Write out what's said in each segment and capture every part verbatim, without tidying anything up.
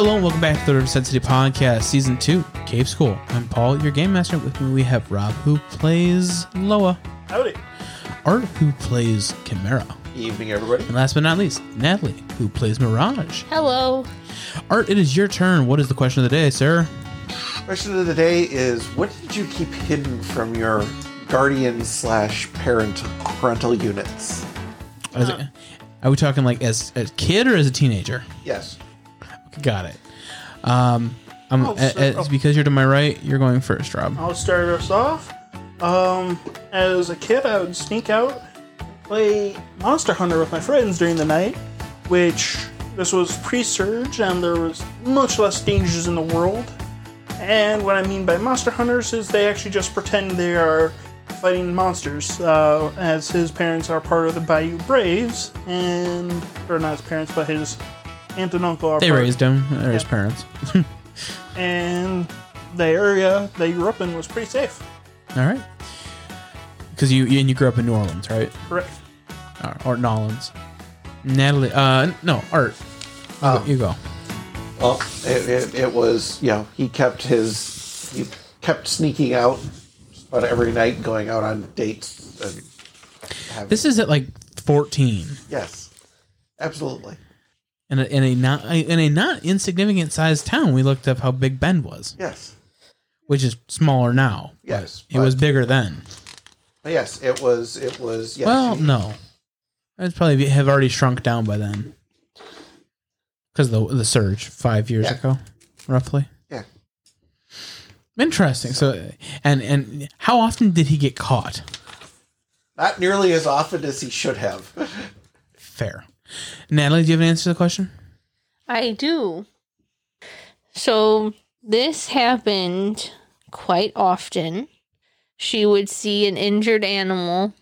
Hello and welcome back to the Riverside City Podcast, Season two, Cave School. I'm Paul, your Game Master. With me we have Rob, who plays Loa. Howdy. Art, who plays Chimera. Evening, everybody. And last but not least, Natalie, who plays Mirage. Hello. Art, it is your turn. What is the question of the day, sir? Question of the day is, what did you keep hidden from your guardian slash parent parental units? Is it- are we talking like as a kid or as a teenager? Yes. Got it. Um, I'm, Oh, a- so- a- it's because you're to my right. You're going first, Rob. I'll start us off. Um, as a kid, I would sneak out, play Monster Hunter with my friends during the night, which this was pre-surge and there was much less dangers in the world. And what I mean by Monster Hunters is they actually just pretend they are fighting monsters, uh, as his parents are part of the Bayou Braves, and, or not his parents, but his aunt and uncle are They part raised him. They're his Yeah. parents. and the area they grew up in was pretty safe. All right. Because you and you grew up in New Orleans, right? Correct. Or, or Nolans. Natalie. Uh, no, Art. You, Oh. go, you go. Well, it, it, it was, you know, he kept his, he kept sneaking out about every night, going out on dates. And having, This is at like fourteen, yes, absolutely. in a, in a not in a not insignificant sized town. We looked up how big Bend was, Yes, which is smaller now. but yes. it was but- bigger then. Yes, it was, it was, yes. well, he- no, it's probably be- have already shrunk down by then because the the surge five years Yeah. ago, roughly. Yeah. Interesting. So, and and how often did he get caught? Not nearly as often as he should have. Fair. Natalie, do you have an answer to the question? I do. So this happened quite often. She would see an injured animal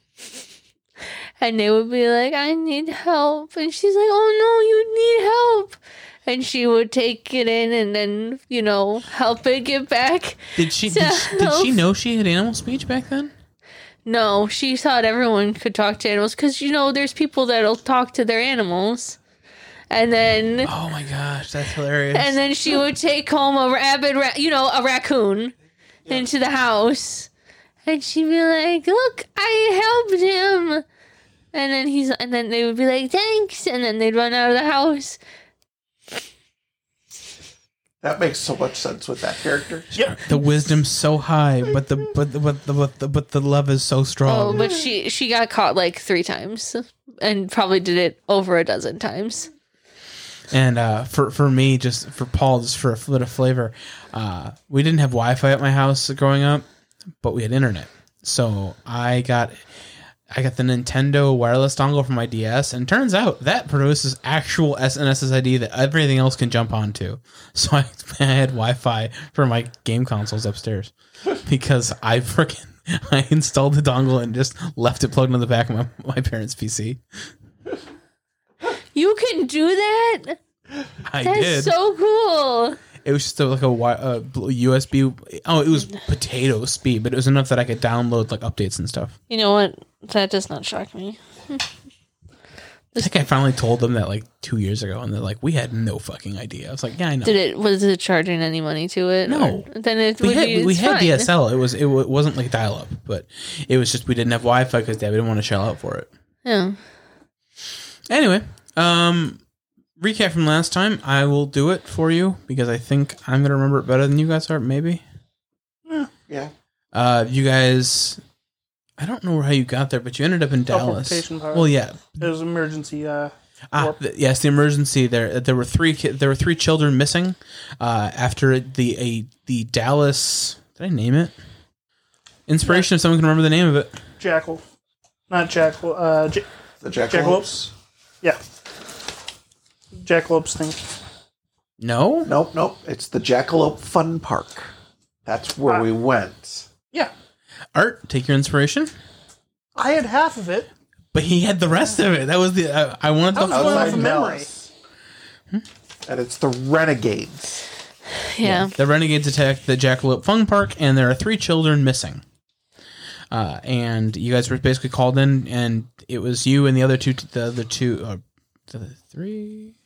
and they would be like, I need help. And she's like, oh no, you need help. And she would take it in and then, you know, help it get back. Did she did she, did she know she had animal speech back then? No, she thought everyone could talk to animals because, you know, there's people that'll talk to their animals. And then... Oh my gosh, that's hilarious. And then she would take home a rabid, ra- you know, a raccoon into the house, and she'd be like, "Look, I helped him." And then he's, and then they would be like, "Thanks," and then they'd run out of the house. That makes so much sense with that character. Yep. the wisdom's so high, but the but the but the but the, but the love is so Oh, strong. but she she got caught like three times, and probably did it over a dozen times. And uh, for for me, just for Paul, just for a bit of flavor, uh, we didn't have Wi-Fi at my house growing up, but we had internet. So I got I got the Nintendo wireless dongle for my D S, and turns out that produces actual S N S S I D that everything else can jump onto. So I, I had Wi-Fi for my game consoles upstairs because I freaking I installed the dongle and just left it plugged in the back of my, my parents' P C. You can do that? I That's did. so cool. It was just a, like a, wi- a bl- U S B. Oh, it was potato speed, but it was enough that I could download like updates and stuff. You know what? That does not shock me. I think I finally told them that like two years ago, and they're like, "We had no fucking idea." I was like, "Yeah, I know." Did it? Was it charging any money to it? No. Or- then it we would had be, we it's had fine. D S L. It was it, wa- it wasn't like dial up, but it was just we didn't have Wi-Fi because Dad didn't want to shell out for it. Yeah. Anyway, um, recap from last time. I will do it for you because I think I'm gonna remember it better than you guys are. Maybe. Yeah. Uh, you guys. I don't know how you got there, but you ended up in Dallas. Teleportation power. Well, yeah. It was emergency. Uh, Ah, warp. th- yes, the emergency. There, there were three. Ki- there were three children missing uh, after the a the Dallas. Did I name it? Inspiration. If someone can remember the name of it. Jackal, not Jackal. Uh, J- The Jackalopes. Jackalopes? yeah, Jackalopes thing. No. Nope, nope. It's the Jackalope Fun Park. That's where Ah. we went. Yeah, Art, take your inspiration. I had half of it. But he had the rest of it. That was the. Uh, I wanted the. That was going off Outside of memory. Dallas. And it's the Renegades. Yeah. The Renegades attacked the Jackalope Fun Park, and there are three children missing. Uh, and you guys were basically called in, and it was you and the other two, the other two, uh, the three.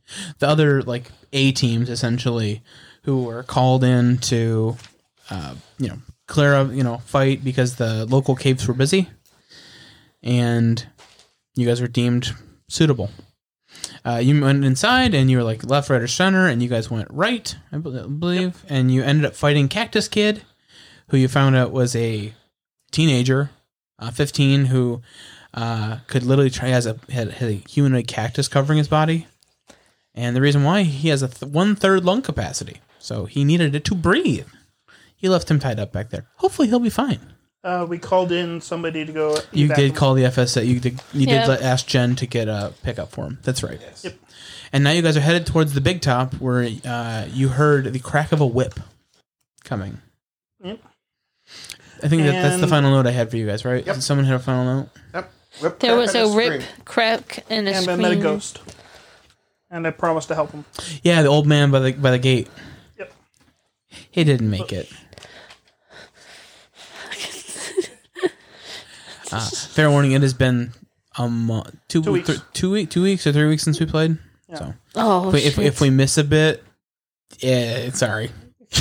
the other like A teams essentially who were called in to, uh, you know, clear up, you know, fight because the local caves were busy, and you guys were deemed suitable. Uh, you went inside and you were like left, right, or center, and you guys went right, I believe, yep. And you ended up fighting Cactus Kid, who you found out was a teenager, uh, fifteen, who uh, could literally try has a had, had a humanoid cactus covering his body, and the reason why he has a th- one third lung capacity, so he needed it to breathe. You left him tied up back there. Hopefully, he'll be fine. Uh, we called in somebody to go. You did call the F S A. You did. You Yep. did let, ask Jen to get a pickup for him. That's right. Yes. Yep. And now you guys are headed towards the big top, where uh, you heard the crack of a whip coming. Yep. I think that, that's the And- final note I had for you guys, right? Yep. Did someone have a final note? Yep. Whip, There crack, was and a rip, scream. crack, and a And I scream. met a ghost. And I promised to help him. Yeah, the old man by the by the gate. Yep. He didn't make it. Uh, fair warning, it has been um two Two weeks. th- two week two weeks or three weeks since we played. Yeah. So Oh, if, if shit. if we miss a bit, yeah, sorry.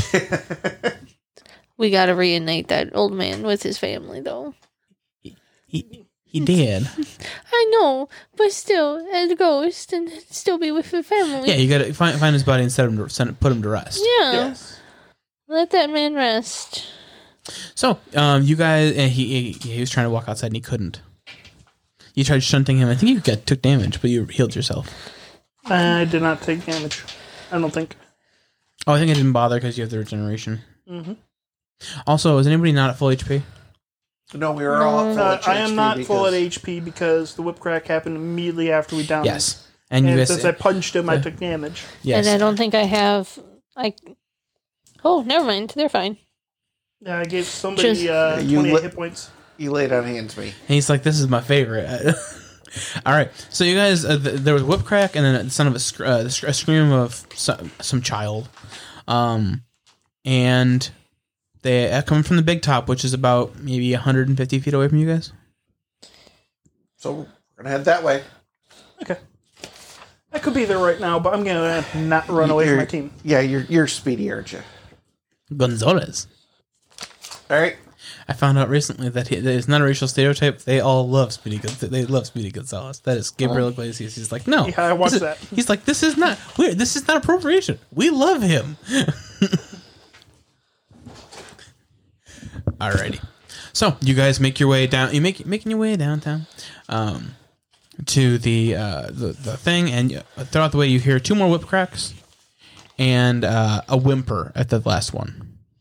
We gotta reunite that old man with his family, though. He he did. I know, but still, as a ghost, and still be with the family. Yeah, you gotta find find his body and set him to, send, put him to rest. Yeah. Yes. Let that man rest. So, um, you guys, and he, he he was trying to walk outside and he couldn't. You tried shunting him. I think you got took damage, but you healed yourself. I did not take damage. I don't think. Oh, I think I didn't bother because you have the regeneration. Mm-hmm. Also, is anybody not at full H P? No, we were all at full Uh, H P I am not full at because- H P because the whip crack happened immediately after we downed him. Yes, and you And guys. since I punched him, I took damage. Yes, And I don't think I have. I. Oh, never mind. They're fine. Yeah, I gave somebody Just- uh, You twenty-eight li- hit points. You laid on hands me. and he's like, "This is my favorite." All right, so you guys, uh, th- there was whip crack, and then the son of a, sc- uh, a scream of some, some child, um, and they uh, come from the big top, which is about maybe one hundred fifty feet away from you guys. So we're gonna head that way. Okay. I could be there right now, but I'm gonna not run away from You're- my team. Yeah, you're you're speedy, aren't you? Gonzalez. All right. I found out recently that, he, that it's not a racial stereotype. They all love Speedy. Gonz- They love Speedy Gonzalez. That is Gabriel Iglesias. He's like, no. Yeah, I watched this is- that. He's like, this is not weird. This is not appropriation. We love him. Alrighty. So you guys make your way down. You make making your way downtown, um, to the uh, the the thing, and uh, throughout the way you hear two more whip cracks, and uh, a whimper at the last one.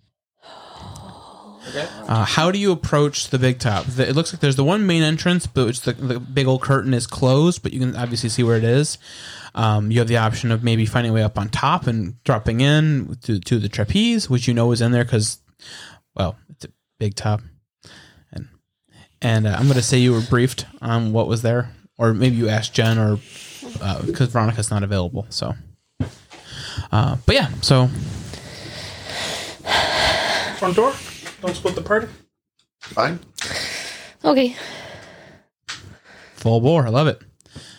Okay. Uh, how do you approach the big top? The, it looks like there's the one main entrance, but which the, the big old curtain is closed, but you can obviously see where it is. Um, you have the option of maybe finding a way up on top and dropping in to, to the trapeze, which you know is in there because, well, it's a big top. And and uh, I'm going to say you were briefed on what was there, or maybe you asked Jen, or because uh, Veronica's not available. So, uh, but yeah, so Front door. Don't split the party. Fine. Okay. full bore. I love it.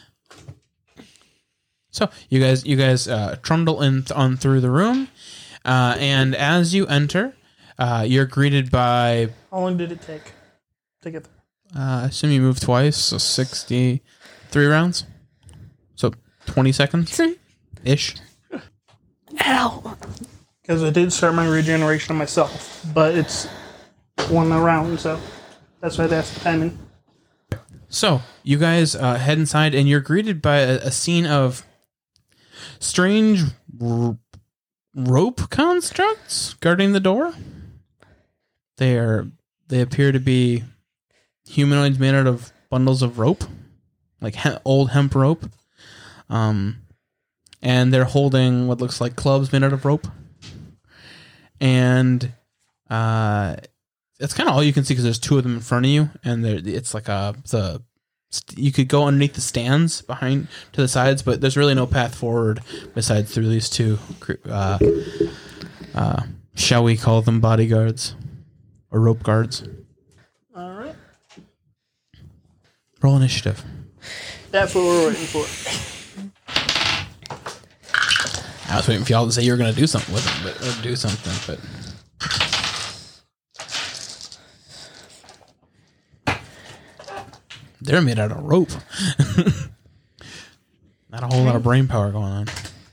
So you guys, you guys uh, trundle in th- on through the room, uh, and as you enter, uh, you're greeted by. How long did it take to get there? Uh, I assume you moved twice, so sixty-three rounds. So twenty seconds ish. Ow. Because I did start my regeneration on myself, but it's one round, so that's why I asked the timing. So you guys uh, head inside, and you're greeted by a, a scene of strange r- rope constructs guarding the door. They are they appear to be humanoids made out of bundles of rope, like he- old hemp rope. Um, and they're holding what looks like clubs made out of rope. And uh, that's kind of all you can see because there's two of them in front of you, and it's like a the you could go underneath the stands behind to the sides, but there's really no path forward besides through these two. Uh, uh, shall we call them bodyguards or rope guards? All right. Roll initiative. That's what we're waiting for. I was waiting for y'all to say you were going to do something with them, but or do something, but. They're made out of rope. Not a whole lot of brain power going on.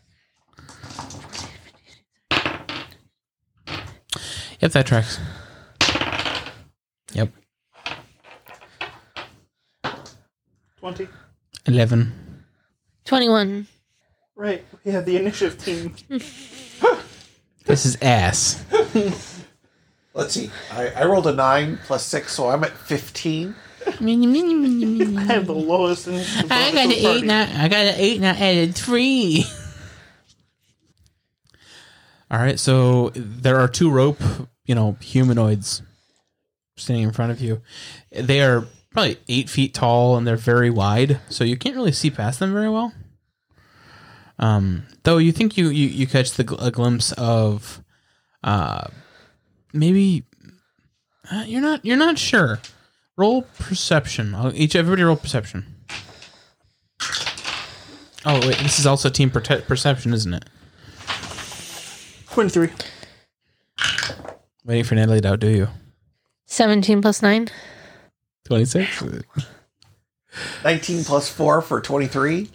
Yep, that tracks. Yep. twenty. eleven. twenty-one. Right. We have the initiative team. This is ass. Let's see. I, I rolled a nine plus six, so I'm at fifteen. I have the lowest initiative. I got an eight now. I got an eight now. Added three. All right, so there are two rope, you know, humanoids standing in front of you. They are probably eight feet tall and they're very wide, so you can't really see past them very well. Um, though you think you you, you catch the a glimpse of, uh, maybe uh, you're not you're not sure. Roll perception. I'll, each everybody roll perception. Oh wait, this is also team prote- perception, isn't it? twenty-three. Waiting for Natalie to outdo you. seventeen plus nine. twenty-six. nineteen plus four for twenty-three.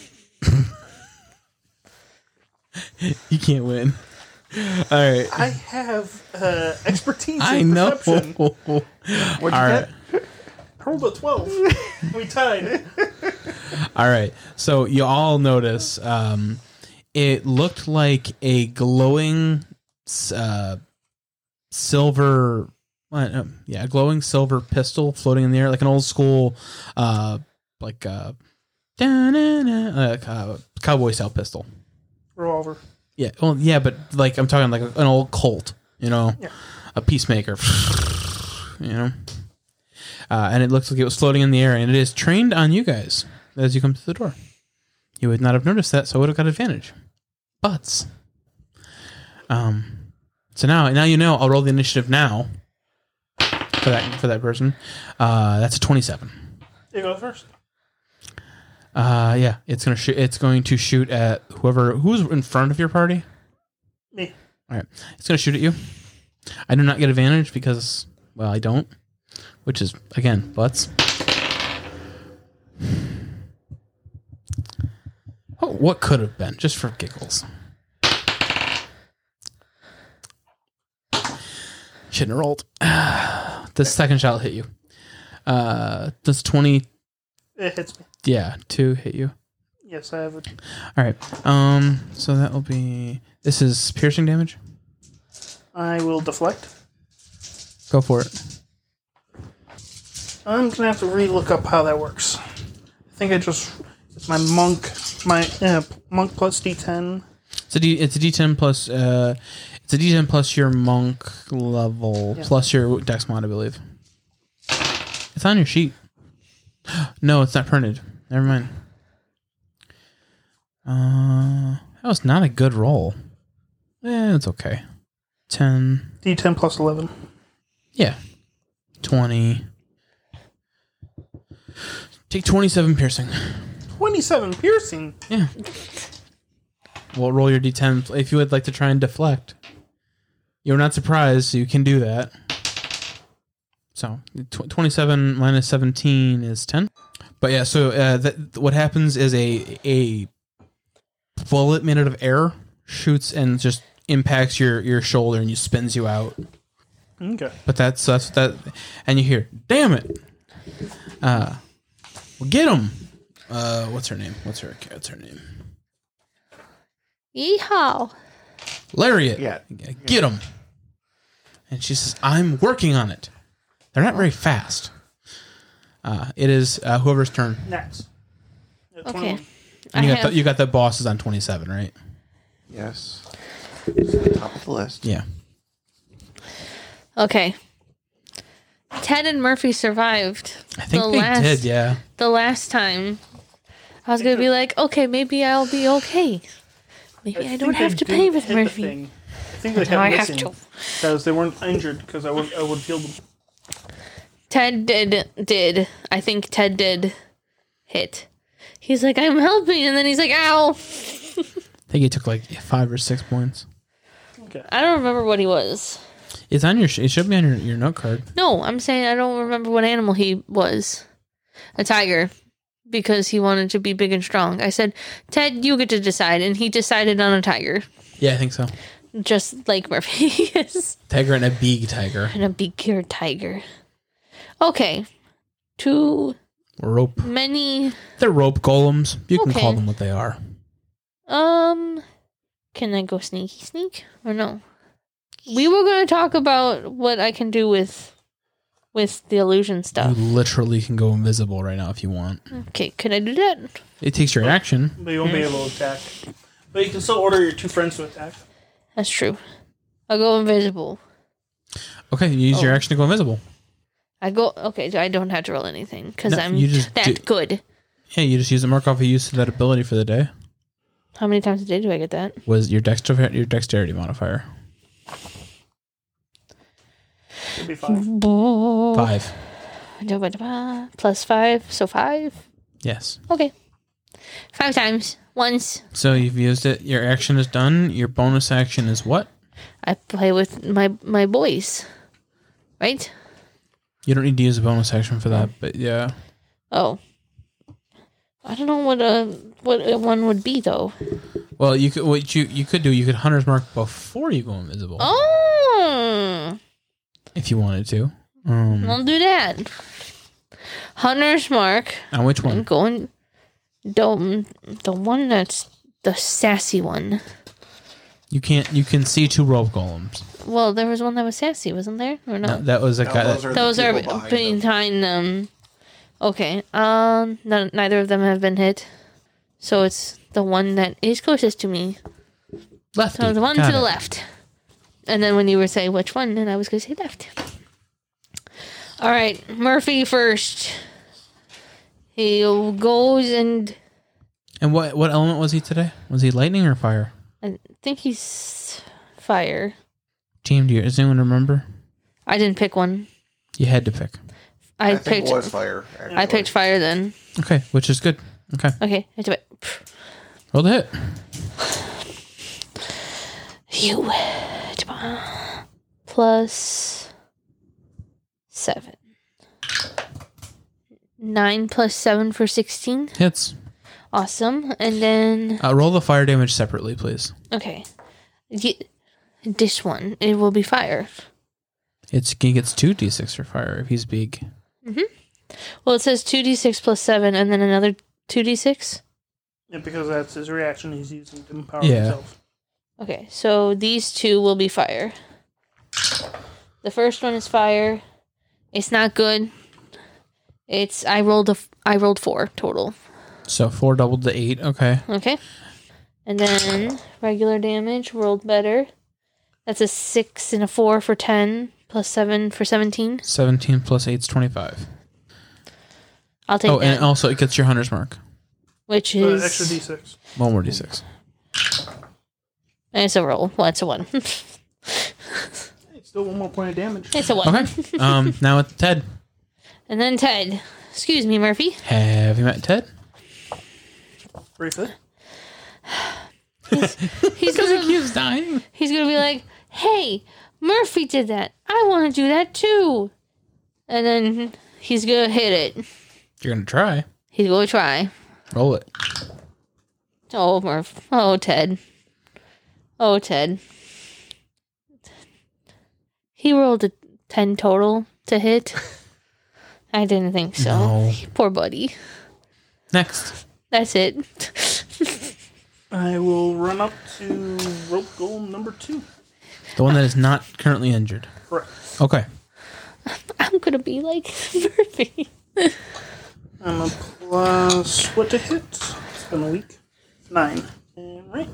You can't win. All right. I have uh, expertise in I know. perception. What'd you All right. get? I rolled a twelve. We tied. All right. So you all notice um, it looked like a glowing uh, silver, uh, yeah, a glowing silver pistol floating in the air, like an old school, uh, like uh, like uh, cowboy style pistol. Revolver. Yeah. Well, yeah, but like I'm talking like an old Colt, you know, Yeah. a peacemaker, you know. Uh, and it looks like it was floating in the air, and it is trained on you guys as you come to the door. You would not have noticed that, so I would have got advantage. But, um, so now, now you know. I'll roll the initiative now for that for that person. Uh, that's a twenty-seven. You go first. Uh, yeah, it's gonna shoot. It's going to shoot at whoever who's in front of your party. Me. All right, it's gonna shoot at you. I do not get advantage because, well, I don't. Which is, again, butts. Oh, what could have been, just for giggles. Shouldn't have rolled. The second shot will hit you. Uh, does twenty... It hits me. Yeah, two hit you. Yes, I have it. All right. Um, so that will be... This is piercing damage? I will deflect. Go for it. I'm gonna have to re-look up how that works. I think I just it's my monk, my uh, monk plus D ten. It's a D. It's a D ten plus. Uh, it's a D ten plus your monk level Yeah. plus your dex mod, I believe. It's on your sheet. No, it's not printed. Never mind. Uh, that was not a good roll. Eh, it's okay. Ten. D ten plus eleven. Yeah. Twenty. Take twenty-seven piercing. Twenty-seven piercing. Yeah. Well, roll your D ten if you would like to try and deflect. You're not surprised, so you can do that. So, tw- twenty-seven minus seventeen is ten. But yeah, so uh, that, what happens is a a bullet made out of air shoots and just impacts your, your shoulder and you spins you out. Okay. But that's that's that, and you hear, "Damn it!" Uh, well, get him. Uh, what's her name? What's her? What's her name? Yeehaw. Lariat. Yeah. Get him. And she says, "I'm working on it." They're not very fast. Uh, it is uh, whoever's turn. Next. Yeah, Okay. twenty-one. And you I got have, the, you got the bosses on twenty-seven, right? Yes. It's at the top of the list. Yeah. okay. Ted and Murphy survived. I think the they last, did. Yeah. The last time, I was gonna be like, okay, maybe I'll be okay. Maybe I, don't think have they to didn't pay with hit the Murphy. thing. I think they Now I kept have missing to. because they weren't injured because I would I would heal them. Ted did did. I think Ted did hit. He's like, I'm helping, and then he's like, ow. think he took like five or six points. Okay. I don't remember what he was. It's on your. Sh- it should be on your, your note card. No, I'm saying I don't remember what animal he was. A tiger. Because he wanted to be big and strong. I said, Ted, you get to decide. And he decided on a tiger. Yeah, I think so. Just like Murphy is. Tiger and a big tiger. And a big-eared tiger. Okay. Too Rope. many... They're rope golems. You can Okay. call them what they are. Um... Can I go sneaky sneak? Or no? We were going to talk about what I can do with... With the illusion stuff. You literally can go invisible right now if you want. Okay, can I do that? It takes your action. But you won't be able to attack. But you can still order your two friends to attack. That's true. I'll go invisible. Okay, you use your Oh. action to go invisible. I go... Okay, I don't have to roll anything. Because No, I'm you just that do- good. Yeah, you just use the mark off a use of that ability for the day. How many times a day do I get that? Was your dexter your dexterity modifier It'd be five. five? Plus five, so five. Yes. Okay, five times. Once So you've used it. Your action is done. Your bonus action is what? I play with my my boys, right? You don't need to use a bonus action for that, but yeah. Oh, I don't know what a what a one would be though. Well, you could what you you could do. You could hunter's mark before you go invisible Oh, if you wanted to. Um, I'll do that. Hunter's mark. on which I'm one? going. The the one that's the sassy one. You can't. You can see two rope golems. Well, there was one that was sassy, wasn't there? Or no? No, that was a No, guy. those That, are Those the are people behind them. behind them. Okay. Um. None, neither of them have been hit. So it's the one that is closest to me. lefty. So the one Got to the it. left. And then when you were saying which one, then I was going to say left. All right, Murphy first. He goes and And what what element was he today? Was he lightning or fire? I think he's fire. Team, do you, does anyone remember? I didn't pick one. You had to pick. I, I think picked. it was fire. I actually. picked fire then. Okay, which is good. Okay, Okay, I do it. roll the hit. You plus seven. Nine plus seven for sixteen. Hits. Awesome. And then Uh, roll the fire damage separately, please. okay, Ye- this one it will be fire. It's he gets two d six for fire if he's big. Well, it says two d six plus seven, and then another two d six. Yeah, because that's his reaction he's using to empower Yeah. himself. Okay, so these two will be fire. The first one is fire. It's not good. It's I rolled a f- I rolled four total. So four doubled to eight. Okay. Okay, and then regular damage rolled better. That's a six and a four for ten plus seven for seventeen. Seventeen plus eight's twenty-five. I'll take Oh, that, and also it gets your hunter's mark. which So is extra d six. One more d six. and it's a roll. Well, it's a one. Hey, still one more point of damage. It's a one. Okay. Um. Now it's Ted. And then Ted. Excuse me, Murphy. Have you met Ted? Briefly. He's gonna keeps dying. he's gonna be like, "Hey, Murphy did that. I want to do that too." And then he's gonna hit it. You're gonna try. He's gonna try. Roll it. Oh, Murph. Oh, Ted. Oh, Ted. He rolled a ten total to hit. I didn't think so. No. Poor buddy. Next. That's it. I will run up to rope golem number two. The one that is not currently injured. Correct. Okay. I'm gonna be like Murphy. I'm a plus what to hit? It's been a week. Nine. And right.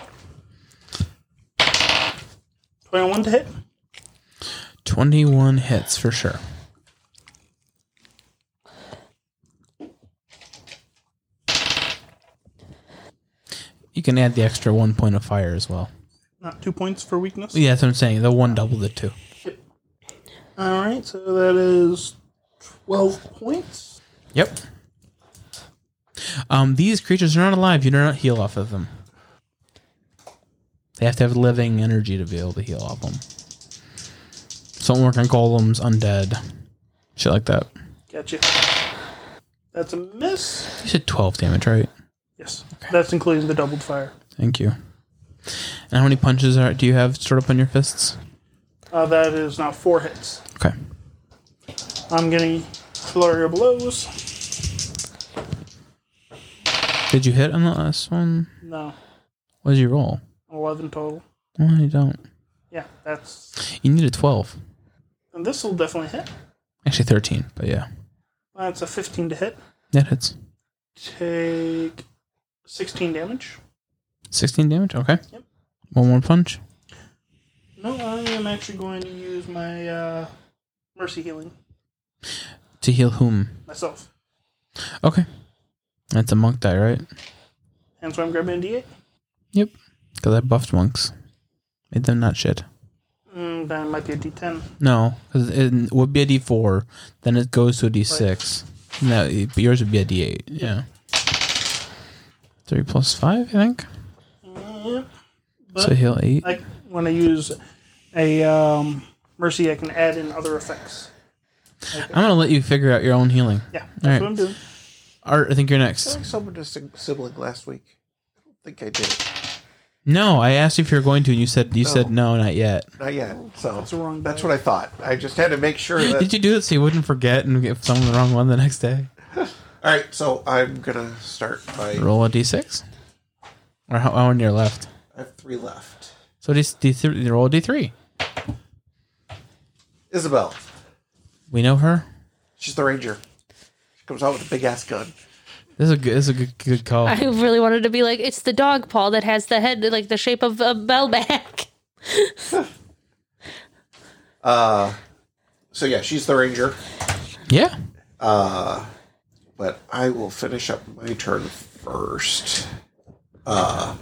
twenty-one to hit. Twenty-one hits for sure. You can add the extra one point of fire as well. Not two points for weakness. Yeah, that's what I'm saying. The one doubled it too. Alright, so that is twelve points. Yep. Um, these creatures are not alive. You do not heal off of them. They have to have living energy to be able to heal off them. So don't work on golems, undead, shit like that. Gotcha. That's a miss. You said twelve damage, right? Yes. Okay. That's including the doubled fire. Thank you. And how many punches are do you have stored up on your fists? Uh, that is now four hits. Okay. I'm getting flurry of blows. Did you hit on the last one? No. What did you roll? eleven total. Well, you don't. Yeah, that's... You need a twelve. And this will definitely hit. Actually, thirteen, but yeah. That's a fifteen to hit. That hits. Take sixteen damage. sixteen damage? Okay. Yep. One more punch. No, I am actually going to use my uh, mercy healing. To heal whom? Myself. Okay. That's a monk die, right? And so I'm grabbing a D eight. Yep. Because I buffed monks. Made them not shit. Mm, then it might be a D ten. No, because it would be a D four. Then it goes to a D six. Right. No, but yours would be a D eight. Yeah. three plus five, I think. Yeah. So heal eight. I, when I use a um, mercy, I can add in other effects. Okay. I'm going to let you figure out your own healing. Yeah, that's right. what I'm doing. Art, I think you're I next. feel like someone just a sibling last week. I don't think I did. No, I asked if you were going to, and you said you No. said no, not yet. Not yet. So That's the wrong that's die. what I thought. I just had to make sure that. Did you do it so you wouldn't forget and give someone the wrong one the next day? All right, so I'm gonna start by. Roll a D six? Or how, how many are left? I have three left. So D, D three, roll a D three. Isabel. We know her. She's the ranger. She comes out with a big ass gun. This is a good, this is a good, good call. I really wanted to be like, it's the dog paw that has the head like the shape of a bell back. uh, so yeah, she's the ranger. Yeah. Uh, but I will finish up my turn first. Uh,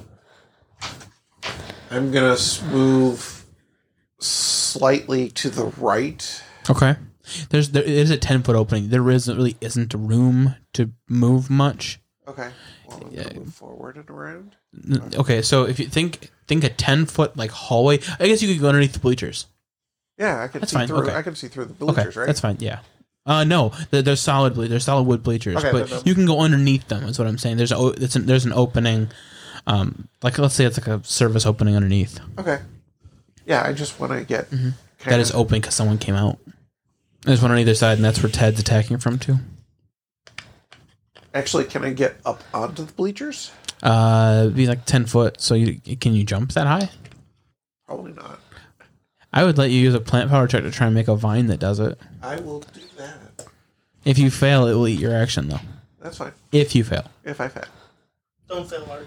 I'm gonna move slightly to the right. Okay. There's there is a ten foot opening. There isn't really isn't room to move much. Okay. Well, I'm Yeah. gonna move forward and around. N- Okay, so if you think think a ten foot like hallway, I guess you could go underneath the bleachers. Yeah, I can That's see fine, through. okay. I can see through the Okay, bleachers, right? that's fine. Yeah. Uh, no, they're, they're solid. ble- They're solid wood bleachers, Okay, but then, um, you can go underneath them. Is what I'm saying. There's a o- it's an, there's an opening, um, like let's say it's like a service opening underneath Okay. Yeah, I just want to get Mm-hmm. that kinda- is open because someone came out. There's one on either side, and that's where Ted's attacking from too. Actually, can I get up onto the bleachers? Uh, it'd be like ten foot. So you can you jump that high? Probably not. I would let you use a plant power check to try and make a vine that does it. I will do that. If you fail, it will eat your action though. That's fine. If you fail. If I fail. Don't fail hard.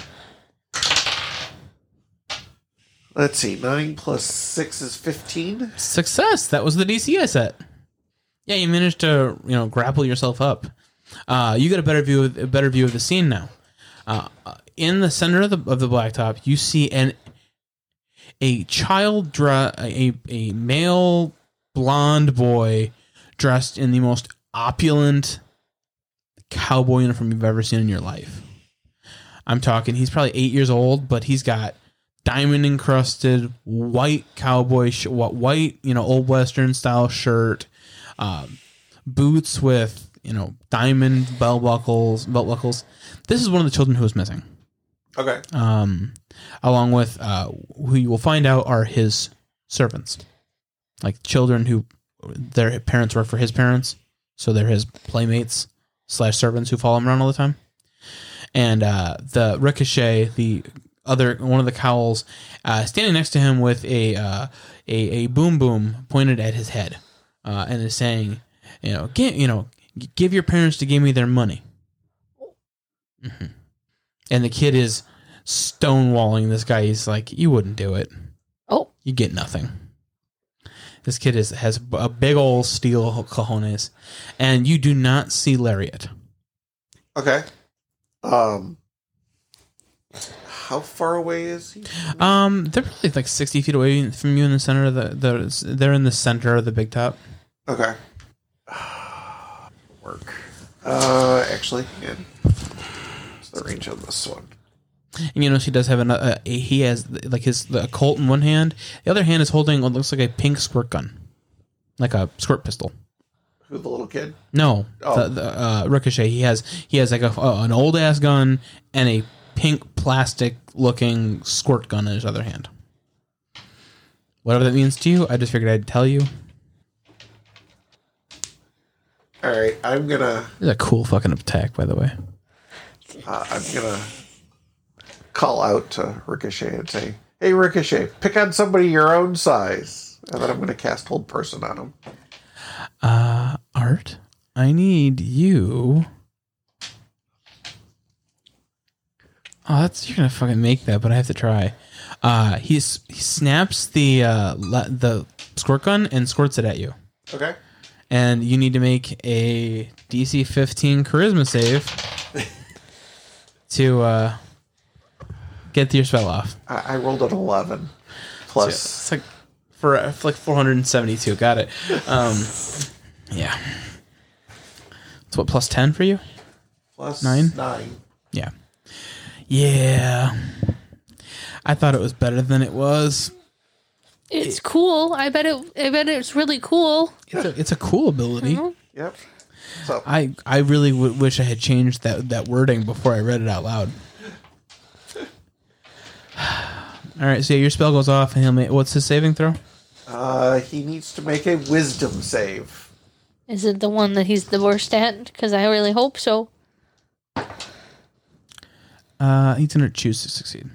Let's see. Nine plus six is fifteen. Success. That was the D C I set. Yeah, you managed to you know grapple yourself up. Uh, you get a better view of, a better view of the scene now. Uh, in the center of the of the blacktop, you see an a child dre- a a male blonde boy dressed in the most opulent cowboy uniform you've ever seen in your life. I'm talking. He's probably eight years old, but he's got diamond encrusted white cowboy sh- what white you know old western style shirt, um, boots with you know diamond belt buckles belt buckles. This is one of the children who was missing. Okay. Um, along with uh, who you will find out are his servants, like children who their parents work for his parents, so they're his playmates slash servants who follow him around all the time. And uh, the Ricochet, the other one of the cowls, uh, standing next to him with a uh, a a boom boom pointed at his head, uh, and is saying, you know, give, you know, give your parents to give me their money. Mm-hmm. And the kid is stonewalling this guy. He's like, you wouldn't do it. Oh. You get nothing. This kid is has a big old steel cojones, and you do not see Lariat. Okay. Um. How far away is he? Um, they're probably like sixty feet away from you in the center of the. the they're in the center of the big top. Okay. Work. Uh, actually, yeah. What's the range on this one? And you know she does have an, a, a he has like his the Colt in one hand, the other hand is holding what looks like a pink squirt gun, like a squirt pistol. Who, the little kid? No, Oh. the, the uh, Ricochet. He has he has like a, uh, an old ass gun and a pink plastic looking squirt gun in his other hand. Whatever that means to you, I just figured I'd tell you. All right, I'm gonna It's a cool fucking attack, by the way. uh, I'm gonna call out to Ricochet and say, "Hey, Ricochet, pick on somebody your own size," and then I'm gonna cast Hold Person on him. Uh, Art, I need you. Oh, that's you're gonna fucking make that, but I have to try. Uh, he's he snaps the uh le- the squirt gun and squirts it at you, Okay. and you need to make a D C fifteen Charisma save to uh get your spell off. I, I rolled an eleven plus. It's like for uh, like four hundred seventy-two. Got it. Um, yeah. It's what plus ten for you? Plus Nine? Nine. Yeah. Yeah. I thought it was better than it was. It's cool. I bet it. I bet it's really cool. It's a, it's a cool ability. Yep. So I I really w- wish I had changed that that wording before I read it out loud. All right, so yeah, your spell goes off, and he'll make. What's his saving throw? uh, he needs to make a Wisdom save. Is it the one that he's the worst at? Because I really hope so. Uh, he's gonna choose to succeed.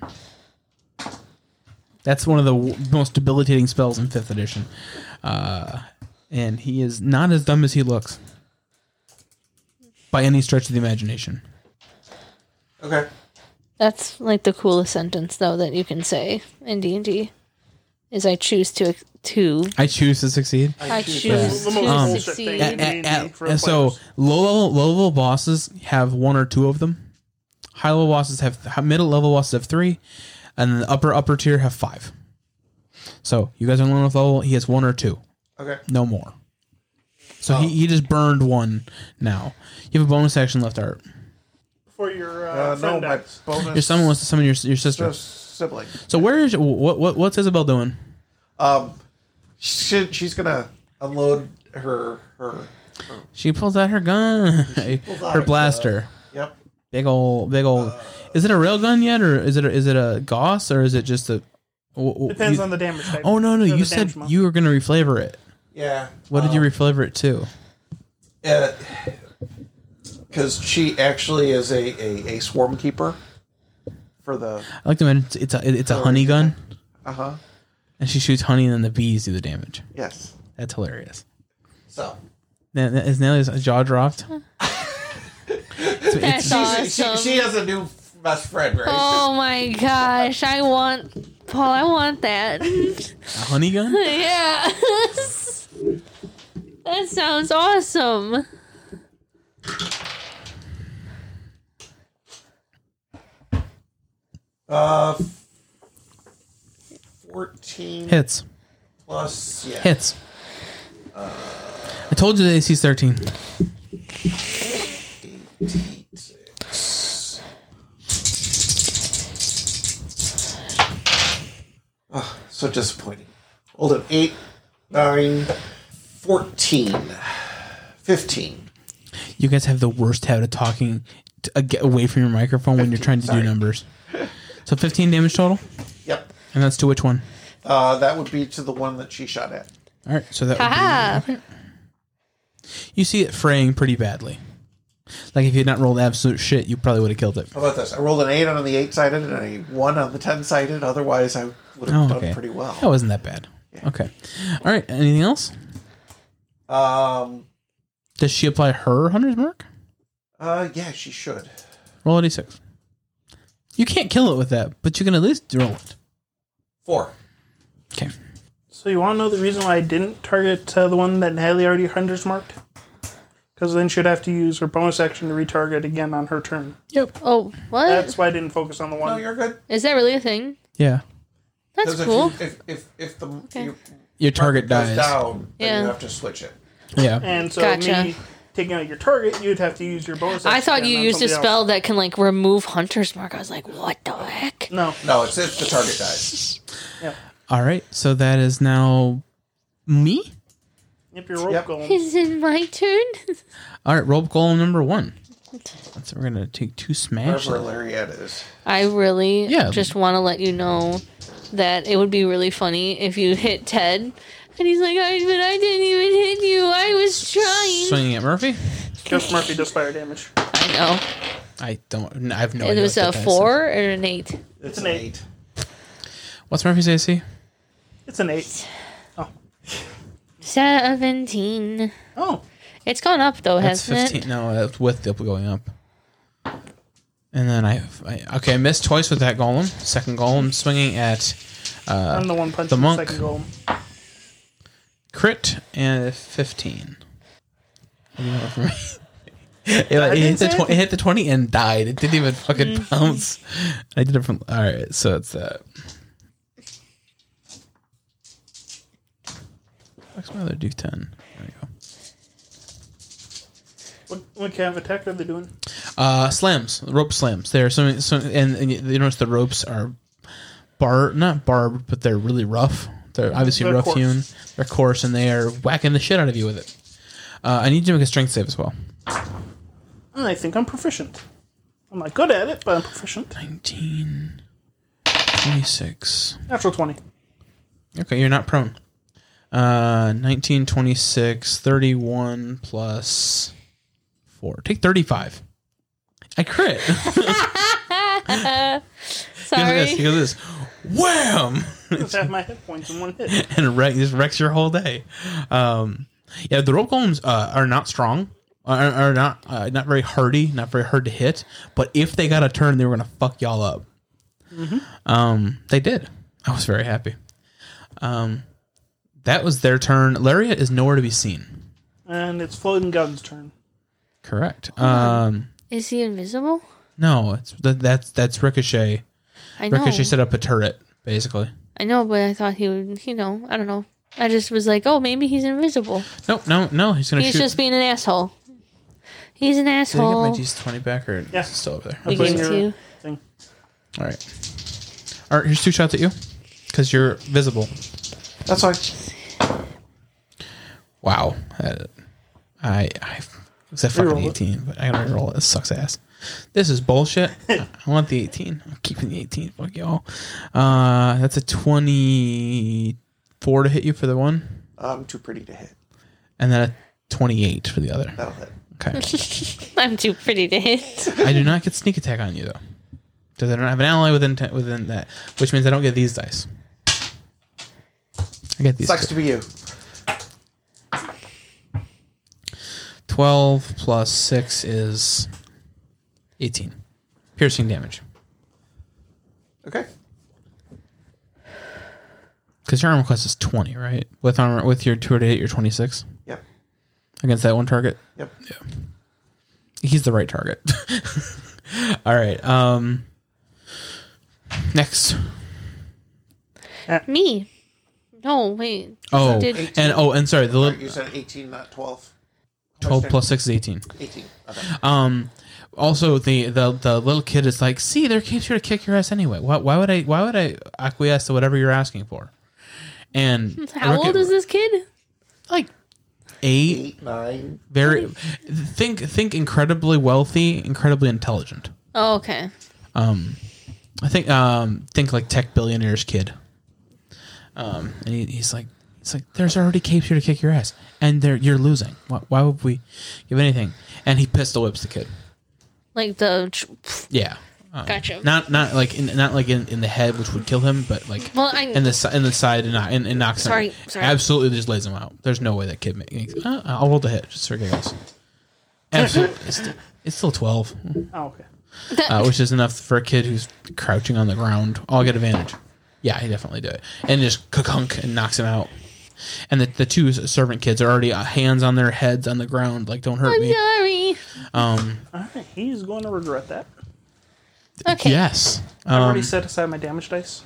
That's one of the w- most debilitating spells in fifth edition, uh, and he is not as dumb as he looks by any stretch of the imagination. Okay. That's like the coolest sentence though that you can say in D and D. Is I choose to to I choose to succeed. I choose choose The to most Um, bullshit succeed. thing. At- D and D at- for and so players. low level low level bosses have one or two of them. High level bosses have middle level bosses have three, and then the upper upper tier have five. So you guys are on with level. He has one or two, Okay. no more. So he, he just burned one. Now you have a bonus action left, Art. For your uh, Uh, no, friend my decks. bonus. Your someone wants to summon your your sister. sibling. So where is what what what's Isabel doing? Um, she, she's gonna unload her her. her She pulls out her gun, pulls out her a- blaster. Yep. Big old, big old. Is it a rail gun yet, or is it a, is it a Gauss, or is it just a? w- w- Depends you- on the damage type. Oh no, no! Or You the said damage amount. you were going to reflavor it. Yeah. What did you reflavor it to? Because she actually is a, a, a swarm keeper for the. I like to mention it's, it's a it's a honey gun, Uh huh. and she shoots honey, and then the bees do the damage. Yes. That's hilarious. So. Now, is Nelly's jaw dropped? So That's it's, She, awesome. she has a new best friend, right? Oh my gosh! I want Paul. I want that. a honey gun. Yeah. That sounds awesome. Uh, fourteen Hits, plus yeah. hits. I told you the A C's thirteen. eighty-six. Oh, so disappointing. Hold an eight, nine, fourteen, fifteen. You guys have the worst habit of talking to, uh, get away from your microphone when you're trying to sorry. do numbers. So fifteen damage total, Yep. and that's to which one? Uh, that would be to the one that she shot at. All right, so that Haha. would be, okay. You see it fraying pretty badly. Like if you had not rolled absolute shit, you probably would have killed it. How about this? I rolled an eight on the eight sided and a one on the ten sided. Otherwise, I would have Oh, done okay. pretty well. That wasn't that bad. Okay. All right. Anything else? Um. Does she apply her hunter's mark? Uh. Yeah, she should. Roll a d six. You can't kill it with that, but you can at least roll it. Four. Okay. So you want to know the reason why I didn't target uh, the one that Haley already hunter's marked? Because then she'd have to use her bonus action to retarget again on her turn. Yep. Oh, what? That's why I didn't focus on the one. No, you're good. Is that really a thing? Yeah. That's 'Cause if cool. you- If if if the your Your target goes dies. down, then Yeah. you have to switch it. Yeah. And so Gotcha. me taking out your target, you'd have to use your bonus. I action thought you on used a somebody spell else. that can like remove Hunter's Mark. I was like, what the heck? No. No, it's if the target dies. Yep. All right, so that is now me. Yep, your rope Yep. golem. Is it my turn? All right, rope golem number one. So we're gonna take two smash. Wherever Lariat is. I really Yeah. just want to let you know that it would be really funny if you hit Ted. And he's like, I, but I didn't even hit you. I was trying. Swinging at Murphy. Just Murphy does fire damage. I know. I don't. I have no It idea. was what a that dice four or an eight. It's an an eight. eight. is. What's Murphy's A C? It's an eight. Oh. seventeen. Oh. It's gone up though, That's hasn't fifteen. it? No, uh, with the going up. And then I, I okay, I missed twice with that golem. Second golem swinging at uh, I'm the one punching the the, monk. second golem. crit and fifteen. You know, for me. It, it, I hit didn't the say tw- it hit the twenty and died. It didn't even fucking bounce. I did it from. All right, so it's that. What's my other D ten? There you go. What, what kind of attack are they doing? Uh, slams, rope slams. There are some, some and, and you notice the ropes are bar, not barbed, but they're really rough. They're obviously They're rough coarse. hewn. They're coarse, and they are whacking the shit out of you with it. Uh, I need you to make a strength save as well. And I think I'm proficient. I'm not good at it, but I'm proficient. nineteen, twenty-six. Natural twenty. Okay, you're not prone. Uh, nineteen, twenty-six, thirty-one plus four. Take thirty-five. I crit. Sorry. Look at this. Look at this. Wham! Just have my hit points in one hit. and it wreck, just wrecks your whole day. Um, yeah, the rope golems uh, are not strong, are, are not uh, not very hardy, not very hard to hit. But if they got a turn, they were gonna fuck y'all up. Mm-hmm. Um, they did. I was very happy. Um, that was their turn. Lariat is nowhere to be seen. And it's Floating Gun's turn. Correct. Um, Is he invisible? no, it's that, that's that's Ricochet. I know. Ricochet set up a turret, basically. I know, but I thought he would, you know, I don't know. I just was like, oh, maybe he's invisible. Nope, no, no. He's gonna He's shoot. just being an asshole. He's an Did I get asshole. my D twenty back, or Yeah. is it still over there? We I'm putting gave it to your you. thing. All right. All right, here's two shots at you because you're visible. That's fine. Wow. Uh, I I was that fucking Reroll it. eighteen, but I gotta roll it. This sucks ass. This is bullshit. I want the eighteen. I'm keeping the eighteen. Fuck y'all. Uh, that's a twenty-four to hit you for the one, I'm too pretty to hit. and then a twenty-eight for the other. That'll hit. Okay. I'm too pretty to hit. I do not get sneak attack on you though, because I don't have an ally within ten, within that, which means I don't get these dice. I get these. Sucks to be you. twelve plus six is eighteen. Piercing damage. Okay. Because your armor class is twenty, right? With armor, with your two to eight, you're twenty-six Yep. against that one target. Yep. He's the right target. All right. Um. Next. Me. No, wait. Oh, Did- and oh, and sorry, the You little said eighteen, not twelve. twelve plus six is eighteen. eighteen. Okay. Um. Also, the, the the little kid is like, see, they're here to kick your ass anyway. Why, why would I? Why would I acquiesce to whatever you're asking for? And How old is this kid? Like eight. Eight, nine. Very think think incredibly wealthy, incredibly intelligent. Oh, okay. Um, I think um think like tech billionaire's kid. Um, and he, he's like he's like there's already capes here to kick your ass, and they're you're losing. Why, why would we give anything? And he pistol whips the kid. Like the. Yeah. Um, Gotcha. Not not like in, not like in, in the head, which would kill him, but like Well, I. in the si- in the side and not and, and knocks Sorry, him. sorry. Absolutely, just lays him out. There's no way that kid makes. Uh, I'll roll the hit just for giggles. Absolutely, it's, still, it's still twelve, Oh, okay. uh, which is enough for a kid who's crouching on the ground. I'll get advantage. Yeah, he definitely do it, and just kunk and knocks him out. And the the two servant kids are already uh, hands on their heads on the ground, like don't hurt I'm me. sorry. Um, All right. He's going to regret that. Okay. yes. I already Um, set aside my damage dice.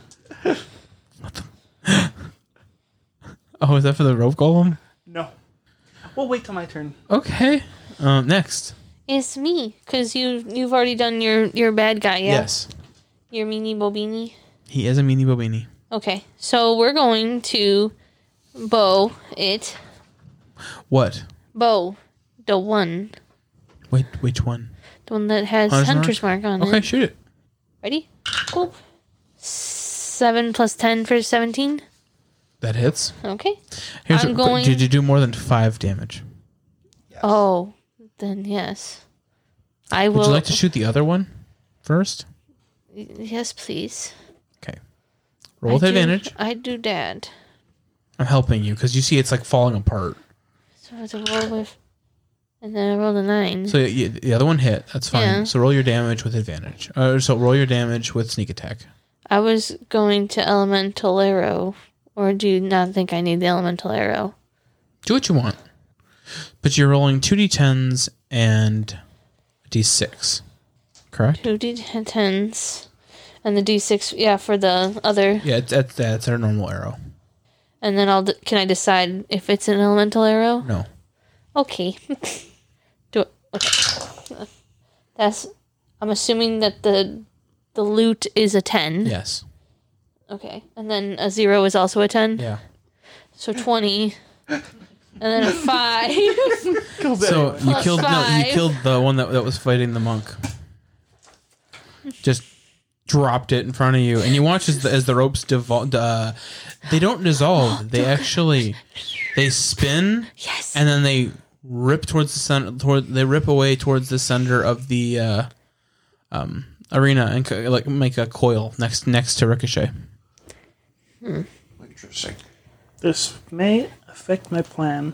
oh, is that for the rope golem? No. we'll wait till my turn. Okay. Um, next. It's me, because you, you've already done your, your bad guy, yeah? Yes. Your meanie bobini. He is a meanie bobini. Okay, so we're going to bow it. What? Bow. The one. Wait, which one? The one that has Hunter's Hunter's, Mark? Mark, on Okay, it. shoot it. Ready? Boop. Seven plus ten for seventeen. That hits. Okay. Here's I'm a, going- Did you do more than five damage? Yes. Oh, then yes. I will. Would you like to shoot the other one first? Yes, please. Okay. Roll with I do- advantage. I do that. I'm helping you because you see it's like falling apart. So I have to roll with, and then I roll a nine. So y the other one hit. That's fine. Yeah. So roll your damage with advantage. Uh, so roll your damage with sneak attack. I was going to elemental arrow, or do you not think I need the elemental arrow? Do what you want. But you're rolling two d tens and a d six. Correct? Two d tens, and the d six. Yeah, for the other. Yeah, it's, it's, that's our normal arrow. And then I'll. D- can I decide if it's an elemental arrow? No. Okay. Do it. Okay. That's. I'm assuming that the the loot is a ten. Yes. Okay, and then a zero is also a ten. Yeah. So twenty, and then a five. So you Plus killed no, you five. killed the one that that was fighting the monk. Just dropped it in front of you, and you watch as the, as the ropes devolve. Uh, they don't dissolve. They actually they spin, Yes. and then they rip towards the center. Toward they rip away towards the center of the uh, um, arena and co- like make a coil next next to Ricochet. Interesting. This may affect my plan.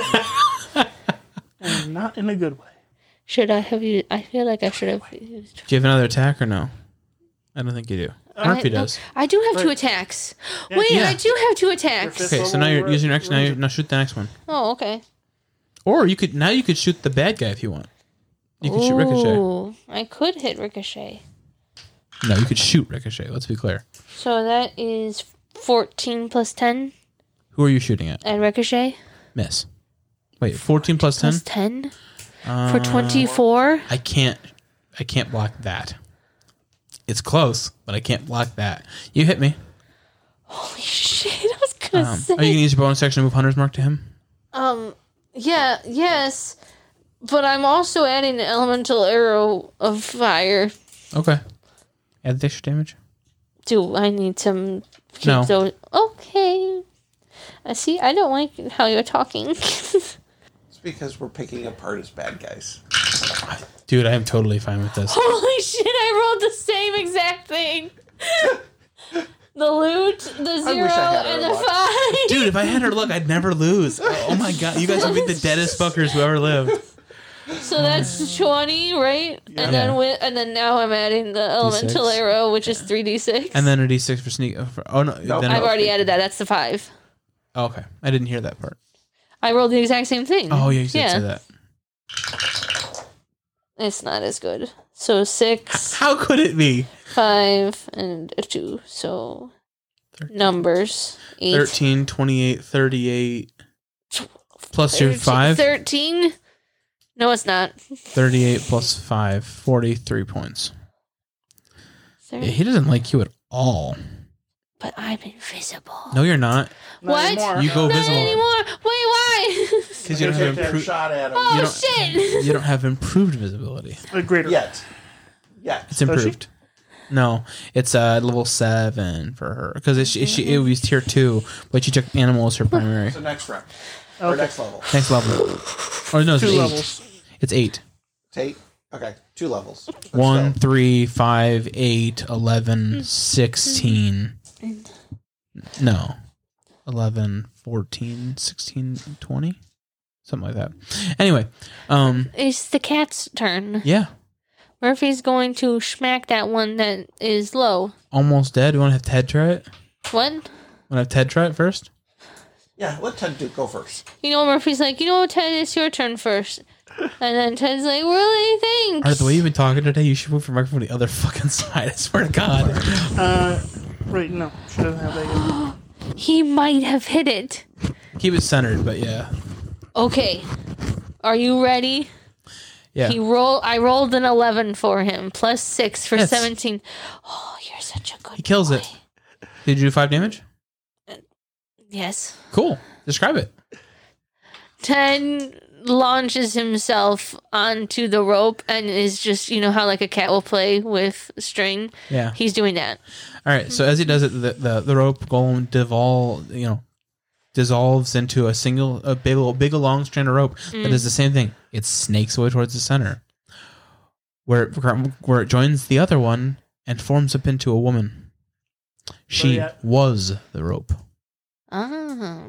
And not in a good way. Should I have used? I feel like I should have used. Do you have another attack or no? I don't think you do. Murphy I, does. I do have two Right. attacks. Wait, Yeah. I do have two attacks. Your fifth Okay, so now you're level using your next. Now, you ranger. now shoot the next one. Oh, okay. Or you could now you could shoot the bad guy if you want. You could shoot Ricochet. Ooh, I could hit Ricochet. No, you could shoot Ricochet. Let's be clear. So that is fourteen plus ten Who are you shooting at? at Ricochet. Miss. Wait, fourteen plus ten. Plus ten Uh, for twenty-four. I can't. I can't block that. It's close, but I can't block that. You hit me. Holy shit! I was gonna Um, say. are you gonna use your bonus action to move Hunter's Mark to him? Um, yeah, yes, but I'm also adding the elemental arrow of fire. Okay. Add the extra damage. Do I need to keep No. those? Okay. I see. I don't like how you're talking. It's because we're picking apart as bad guys. Dude, I am totally fine with this. Holy shit! I rolled the same exact thing. The loot, the zero, wish I had and her the luck. five. Dude, if I had her luck, I'd never lose. Oh my god, you guys would be the deadest fuckers who ever lived. So that's twenty, right? And Yeah. then with, and then now I'm adding the elemental D six. arrow, which is three d six. And then a d six for sneak. For, oh no, Nope. then I've a- already added that. That's the five. oh, okay, I didn't hear that part. I rolled the exact same thing. Oh yeah, you did yeah. say that. It's not as good. So six, How could it be? five, and a two. So Thirteen. numbers eight. thirteen, twenty-eight, thirty-eight. Plus your thirteen- five. Thirteen. No, it's not. thirty-eight plus five. forty-three points. Thirty. Yeah, he doesn't like you at all. But I'm invisible. No, you're not. Not What? anymore. You go Not visible. anymore. Wait, why? Because you don't have Take that improved. shot at him. Oh You don't- shit! You don't have improved visibility. A greater. Yet. Yet. It's Does she? improved. No, it's uh level seven for her because it, she, she it was tier two, but she took animal as her primary. So next round. Or Okay. next level. Next level. Or no, it's Two eight. levels. It's eight. Take. Okay. Two levels. Let's One, go. three, five, eight, eleven, sixteen. No. eleven, fourteen, sixteen, twenty? Something like that. Anyway, um, It's the cat's turn. yeah. Murphy's going to smack that one that is low. Almost dead. You want to have Ted try it? What? Want to have Ted try it first? Yeah, let Ted do go first. You know, Murphy's like, you know what, Ted, it's your turn first. And then Ted's like, really? Thanks. Or the way you've been talking today, you should move your microphone to the other fucking side. I swear to God. Uh, right, no. She doesn't have that yet. He might have hit it. Keep it centered, but yeah. Okay. Are you ready? Yeah. He roll. I rolled an eleven for him, plus six for Yes. seventeen. Oh, you're such a good. He kills boy. it. Did you do five damage? Yes. Cool. Describe it. Ten launches himself onto the rope and is just, you know how like a cat will play with string. Yeah. He's doing that. All right. So as he does it, the the, the rope golem devol you know dissolves into a single a big big long strand of rope Mm. that does the same thing. It snakes away towards the center, where it, where it joins the other one and forms up into a woman. She yeah. was the rope, Oh.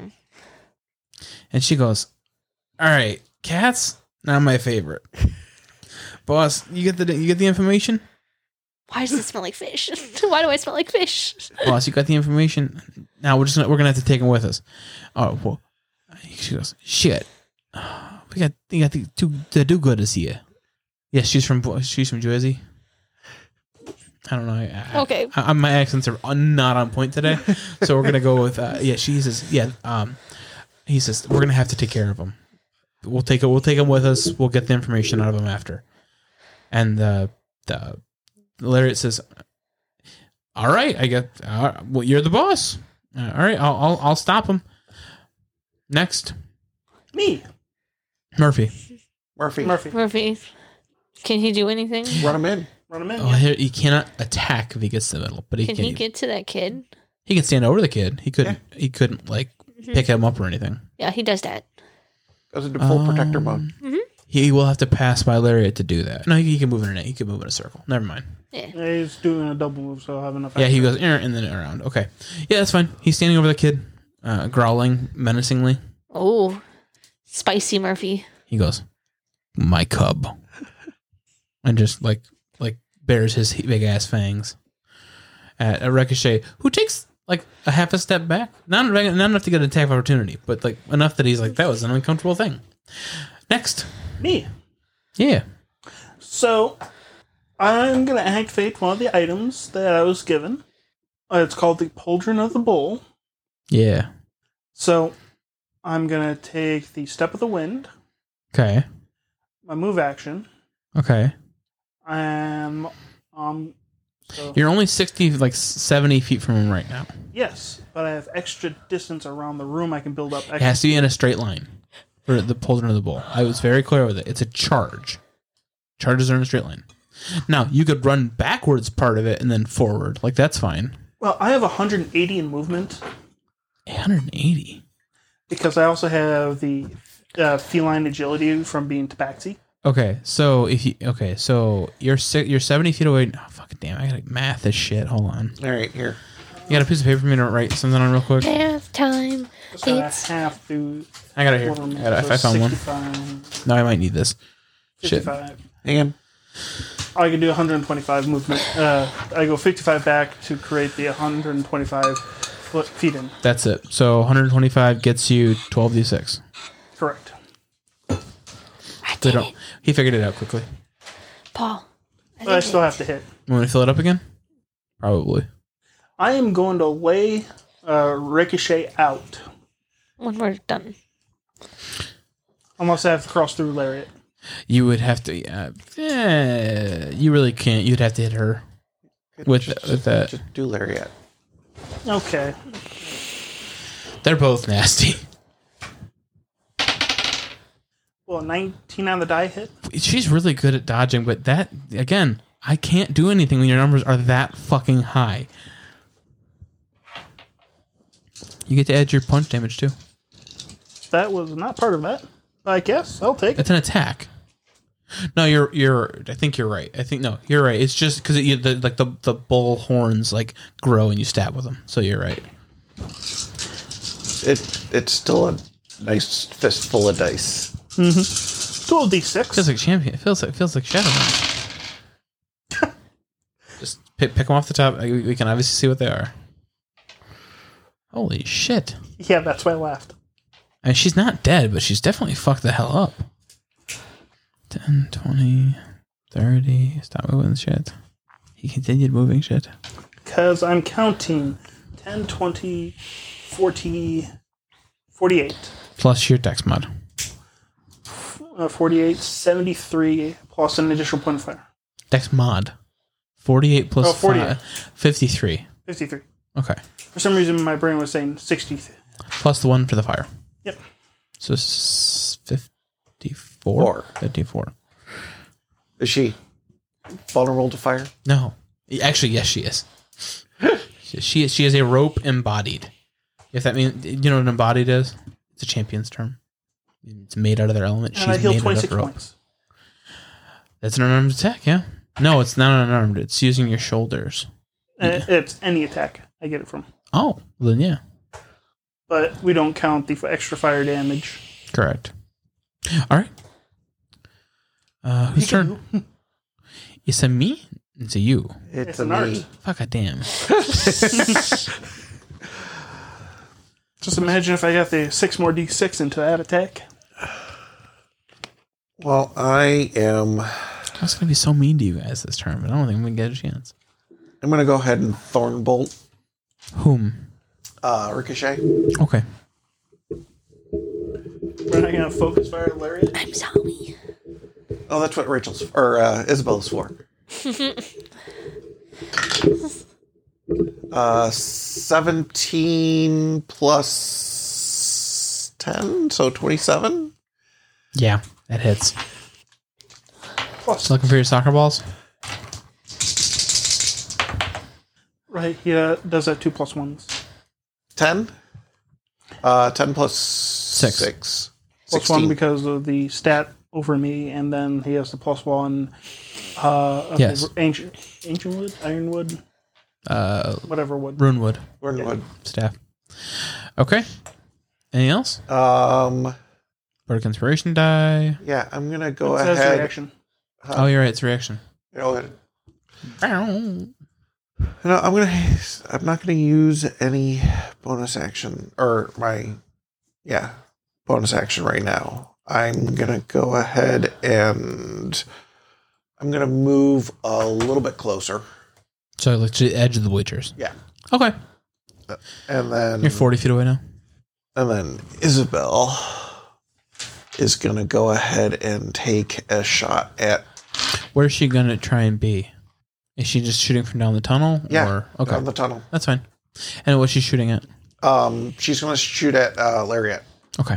and she goes, "All right, cats, not my favorite." Boss, you get the you get the information. Why does it smell like fish? Why do I smell like fish? Boss, you got the information. Now we're just gonna, we're gonna have to take him with us. Oh, well, she goes, shit. We got we got the two the do gooders here. Yes, she's from she's from Jersey. I don't know. I, I- Okay. I, I, my accents are un- not on point today, so we're gonna go with uh, yeah. She says yeah. Um, he says we're gonna have to take care of him. We'll take it. We'll take him with us. We'll get the information out of him after. And the the Lariat says, "All right, I get. Uh, well, you're the boss. Uh, all right, I'll, I'll I'll stop him." Next, Me, Murphy. Murphy, Murphy. Murphy, can he do anything? run him in. Run him in. Oh, yeah. here, he cannot attack if he gets to the middle, but he Can can. he get to that kid? He can stand over the kid. He couldn't. He couldn't like pick him up or anything. Yeah, he does that. Goes into full protector Um, mode. He will have to pass by Lariat to do that. No, he, he can move in a he can move in a circle. Never mind. Yeah. Yeah, he's doing a double move, so I'll have enough. Yeah, he extra. goes "Er," and then around. Okay, yeah, that's fine. He's standing over the kid, uh, growling menacingly. Oh, spicy Murphy. He goes, "My cub," and just like like bares his big ass fangs at a Ricochet, who takes like a half a step back, not not enough to get an attack of opportunity, but like enough that he's like, that was an uncomfortable thing. Next, Me. yeah, So, I'm going to activate one of the items that I was given. Uh, it's called the Pauldron of the Bull. yeah, So, I'm going to take the Step of the Wind, okay, my move action, okay. and um, so You're only sixty, like seventy feet from him right now. yes, but I have extra distance around the room. I can build up. Extra. It has to be in a straight line for the Pauldron of the Bull. I was very clear with it. It's a charge. Charges are in a straight line. Now, you could run backwards part of it and then forward. Like, that's fine. Well, I have one hundred eighty in movement one hundred eighty. because I also have the uh, feline agility from being tabaxi. Okay, so if you okay, so you're si- you're seventy feet away. Oh, fucking damn! I gotta math this shit. Hold on. All right, here. You got a piece of paper for me to write something on real quick? Math time. So I It's have to. I got it here. order I, them. got it. So I found one. sixty-five, No, I might need this. Shit. fifty-five. Hang on. I can do one hundred twenty-five movement. Uh, I go fifty-five back to create the one hundred twenty-five foot feet in. That's it. So one hundred twenty-five gets you twelve d six. Correct. I They did don't. it. He figured it out quickly. Paul. I, But I did still it. have to hit. You want to fill it up again? Probably. I am going to lay uh, Ricochet out. When we're done. Unless I have to cross through Lariat. You would have to. Uh, eh, you really can't. You'd have to hit her with just, with that. Just do Lariat. Okay. They're both nasty. Well, nineteen on the die hit. She's really good at dodging, but that again, I can't do anything when your numbers are that fucking high. You get to add your punch damage too. That was not part of that. I guess I'll take it. It's an attack. No, you're you're. I think you're right. I think no, you're right. It's just because it, the, like the the bull horns like grow and you stab with them. So you're right. It it's still a nice fistful of dice. twelve d six. Feels like champion. It feels like feels like Shadow Man. Just pick, pick them off the top. We we can obviously see what they are. Holy shit! Yeah, that's why I laughed. I mean, she's not dead, but she's definitely fucked the hell up. ten, twenty, thirty. Stop moving shit. He continued moving shit. Because I'm counting ten, twenty, forty, forty-eight. Plus your dex mod. uh, forty-eight, seventy-three, plus an additional point of fire. Dex mod. forty-eight plus Oh, forty-eight. five. fifty-three. fifty-three. Okay. For some reason, my brain was saying sixty. Plus the one for the fire. Yep. So s- fifty-four? Four. fifty-four. Is she vulnerable to fire? No. Actually, yes, she is. she is. She is a rope embodied. If that means, you know what embodied is? It's a champion's term. It's made out of their element. And I heal made out of twenty-six rope. points. That's an unarmed attack, yeah. No, it's not unarmed. It's using your shoulders. Uh, It's any attack I get it from. Oh, then yeah. But we don't count the extra fire damage. Correct. All right. Uh, whose turn? It's a me? It's a you. It's, It's a an me. art. Fuck a damn. Just imagine if I got the six more d six into that attack. Well, I am. I was going to be so mean to you guys this turn, but I don't think I'm going to get a chance. I'm going to go ahead and thorn bolt Whom? uh, Ricochet. Okay. We're not going to focus fire Lariat. I'm sorry. Oh, that's what Rachel's or uh, Isabella's for. uh, seventeen plus ten, so twenty-seven. Yeah, that hits. Plus, Just looking for your soccer balls? right, he uh, does that two plus ones. Ten. Uh, ten plus Six. six. Plus one because of the stat over me, and then he has the plus one. Uh, of Yes. the ancient, ancient wood, ironwood, Uh, whatever wood. Runewood Wordwood. staff. Okay. Anything else? Um. Bardic Inspiration die. Yeah, I'm gonna go It says ahead. reaction. Oh, you're right. It's reaction. Go ahead. Ow. No, I'm gonna. I'm not gonna use any bonus action or my, yeah, bonus action right now. I'm gonna go ahead and I'm gonna move a little bit closer. So, like to the edge of the bleachers. Yeah, Okay. and then You're forty feet away now. and then Isabel is gonna go ahead and take a shot at Where's she going to try and be? Is she just shooting from down the tunnel? yeah, Or, okay. down the tunnel. That's fine. And what's she shooting at? Um, she's gonna shoot at uh, Lariat. Okay.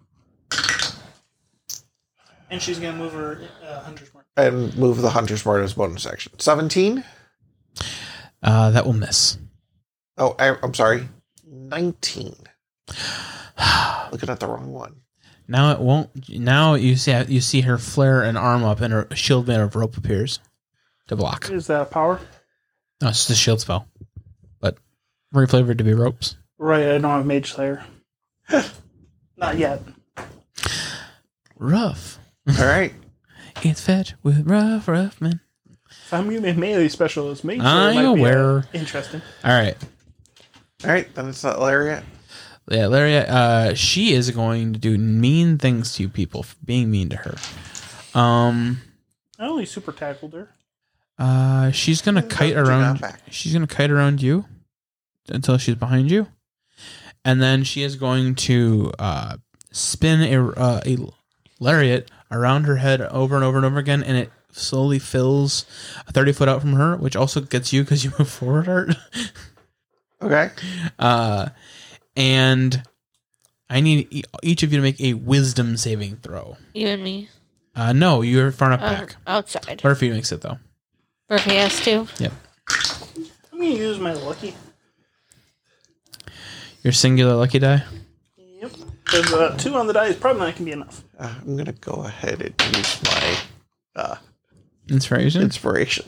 And she's going to move her uh, hunter's mark. And move the Hunter's Mark as bonus action. seventeen? Uh, that will miss. Oh, I, I'm sorry. nineteen. Looking at the wrong one. Now it won't. Now you see you see her flare an arm up, and her shield made of rope appears to block. Is that a power? No, it's just a shield spell, but reflavored to be ropes. Right, I don't have Mage Slayer. Not yet. Rough. All right. It's fetch with rough, rough man. If I'm going to melee specialist, Mage Slayer I'm might aware. be uh, interesting. All right. All right. Then it's not Lariat. Yeah, Larry, uh, she is going to do mean things to you people for being mean to her. Um, I only super tackled her. uh, she's gonna kite do not around. back. She's gonna kite around you until she's behind you, and then she is going to uh, spin a uh, a lariat around her head over and over and over again, and it slowly fills thirty foot out from her, which also gets you because you move forward, Art. Okay. Uh, and I need e- each of you to make a wisdom saving throw. You and me. Uh, no, you're far enough Uh, back. outside. Murphy makes it though. Murphy has to. Yep. I'm going to use my lucky. Your singular lucky die. Yep. Because uh, two on the die is probably not going to be enough. Uh, I'm going to go ahead and use my uh, Inspiration. inspiration.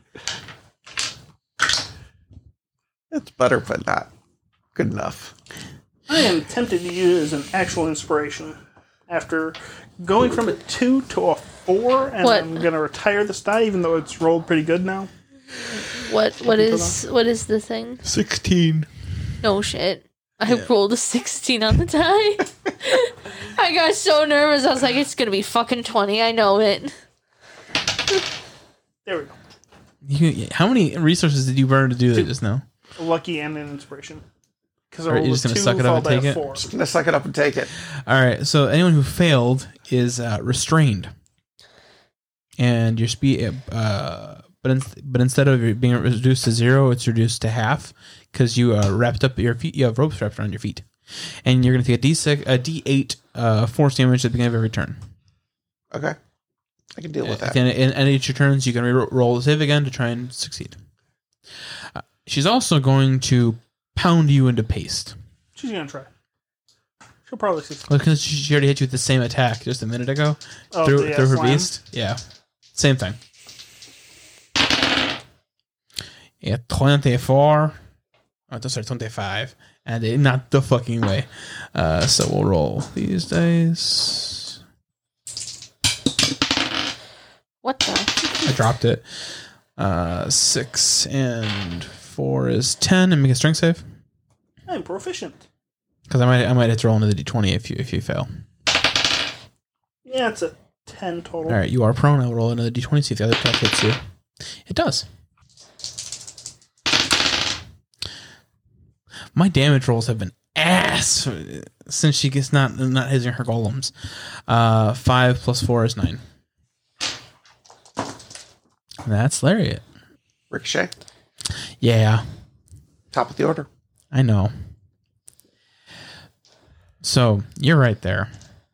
It's better, but not good enough. I am tempted to use an actual inspiration after going from a two to a four, and What? I'm going to retire this die, even though it's rolled pretty good now. What? What is? What is the thing? Sixteen. No shit. I rolled a sixteen on the die. I got so nervous. I was like, "It's gonna be fucking twenty." I know it. There we go. You, how many resources did you burn to do that just now? A lucky and an inspiration. Because Or you're just gonna suck it up and take it? Four. Just gonna suck it up and take it. All right. So anyone who failed is uh, restrained, and your speed. Uh, but in, but instead of it being reduced to zero, it's reduced to half because you uh, wrapped up your feet. You have ropes wrapped around your feet, and you're gonna take a d six, a d eight uh, force damage at the beginning of every turn. Okay, I can deal with that. And in any of your turns, you can re-roll the save again to try and succeed. Uh, she's also going to pound you into paste. She's gonna try. She'll probably succeed. Well, because she already hit you with the same attack just a minute ago. Oh, through yeah, through her slam. beast. Yeah. Same thing. Yeah, twenty-four. Oh, sorry, twenty-five. And they, not the fucking way. Uh, so we'll roll these dice. What the? I dropped it. Uh, six and four is ten, and make a strength save. I'm proficient. Because I might, I might have to roll another d twenty if you, if you fail. Yeah, it's a ten total. All right, you are prone. I'll roll another d twenty. See if the other attack hits you. It does. My damage rolls have been ass since she gets not not hitting her golems. Uh, five plus four is nine. That's Lariat. Ricochet, Yeah, top of the order. I know. So you're right there.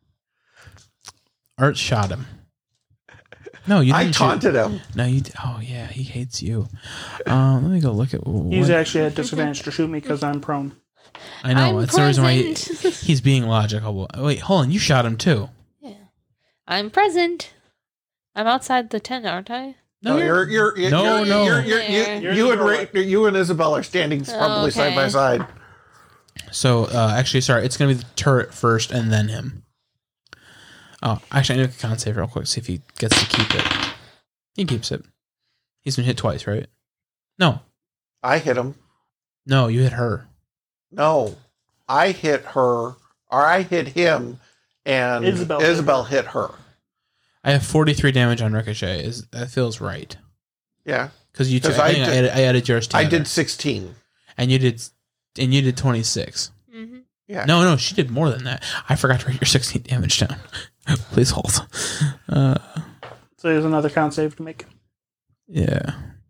Art shot him. No, you didn't. I taunted him. Shoot. No, you. d- Oh yeah, he hates you. Um, let me go look at. What, He's actually at disadvantage to shoot me because I'm prone. I know I'm that's the reason why he, present. he's being logical. Wait, hold on. You shot him too. Yeah. I'm present. I'm outside the tent, aren't I? No, you're you're, you're No, you're, no. You're, you're, There. you, you and Ra- you and Isabel are standing probably side by Okay. side. So uh, actually, sorry, it's gonna be the turret first and then him. Oh, actually, I need to con save real quick. See if he gets to keep it. He keeps it. He's been hit twice, right? No, I hit him. no, you hit her. No, I hit her, or I hit him, and Isabel Isabel, hit hit her. I have forty-three damage on Ricochet. Is that feels right? Yeah, Because you, t- 'Cause I, I think I, did- added, I added yours I together. did sixteen. and you did, and you did twenty-six. Mm-hmm. Yeah, No, no, she did more than that. I forgot to write your sixteen damage down. Please hold. Uh, So there's another con save to make. yeah,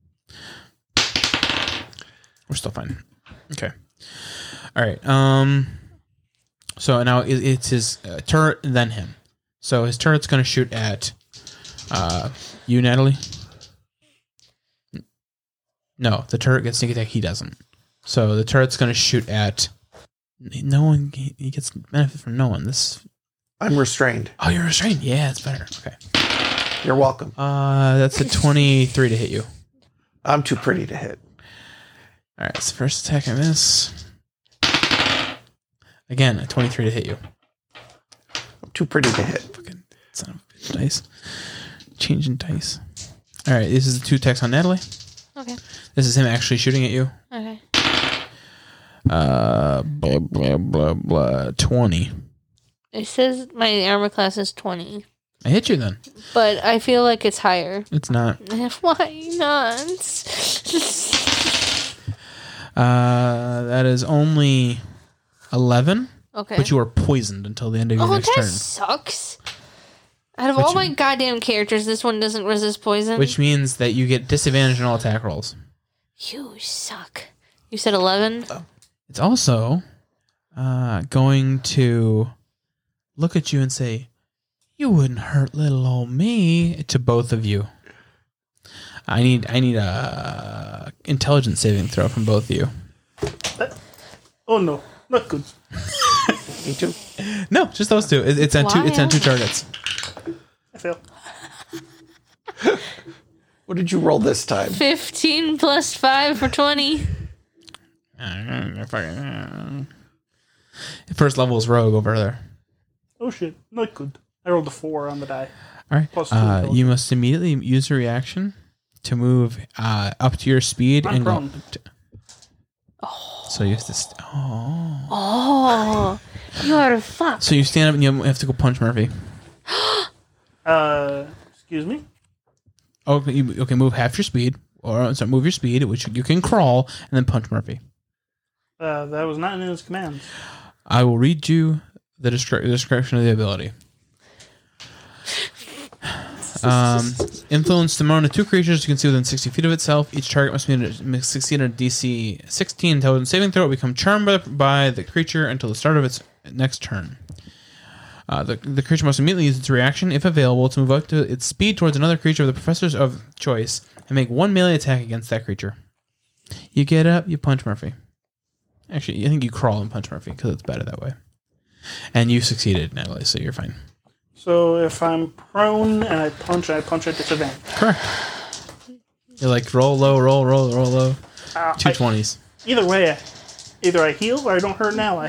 we're still fine. Okay. All right. Um. So now it, it's his uh, turret, and then him. So his turret's going to shoot at uh, you, Natalie. No, the turret gets sneak attack. He doesn't. So the turret's going to shoot at no one. He he gets benefit from no one. This. I'm restrained. Oh, you're restrained. Yeah, it's better. Okay. You're welcome. Uh, that's a twenty-three to hit you. I'm too pretty to hit. All right. So first attack I miss. Again, a twenty-three to hit you. I'm too pretty to hit. Fucking son of a bitch. Dice. Changing dice. All right. This is the two attacks on Natalie. Okay. This is him actually shooting at you. Okay. Uh, blah, blah, blah, blah. twenty. It says my armor class is twenty, I hit you then. but I feel like it's higher. It's not. Why not? Uh, that is only eleven. Okay. But you are poisoned until the end of your Oh, next that turn. sucks. Out of Which- all my goddamn characters, this one doesn't resist poison. Which means that you get disadvantage on all attack rolls. You suck. You said eleven? It's also uh, going to look at you and say, "You wouldn't hurt little old me." To both of you, I need I need a intelligence saving throw from both of you. Oh no, not good. Me too. No, just those two. It, it's on two. It's on two targets. I fail. What did you roll this time? Fifteen plus five for twenty. First level is rogue over there. Oh shit, not good. I rolled a four on the die. All right. Plus two Uh, intelligence. you must immediately use a reaction to move uh, up to your speed I'm and prone. go. T- So you have to. St- oh. Oh, you are a fuck. So you stand up and you have to go punch Murphy. Uh, excuse me. Okay, you, okay. Move half your speed, or sorry, move your speed, which you can crawl, and then punch Murphy. Uh, that was not in his commands. I will read you the descri- description of the ability. Um, influence the moment of two creatures you can see within sixty feet of itself. Each target must, be, must succeed a D C sixteen intelligence saving throw. It will become charmed by, by the creature until the start of its next turn. Uh, the, the creature must immediately use its reaction, if available, to move up to its speed towards another creature of the professor's of choice and make one melee attack against that creature. You get up, you punch Murphy. Actually, I think you crawl and punch Murphy because it's better that way. And you succeeded, Natalie, so you're fine. So if I'm prone and I punch, I punch at disadvantage. Correct. You're like, roll low, roll, roll, roll low. Uh, Two I- twenties. Either way, I- either I heal or I don't hurt an ally.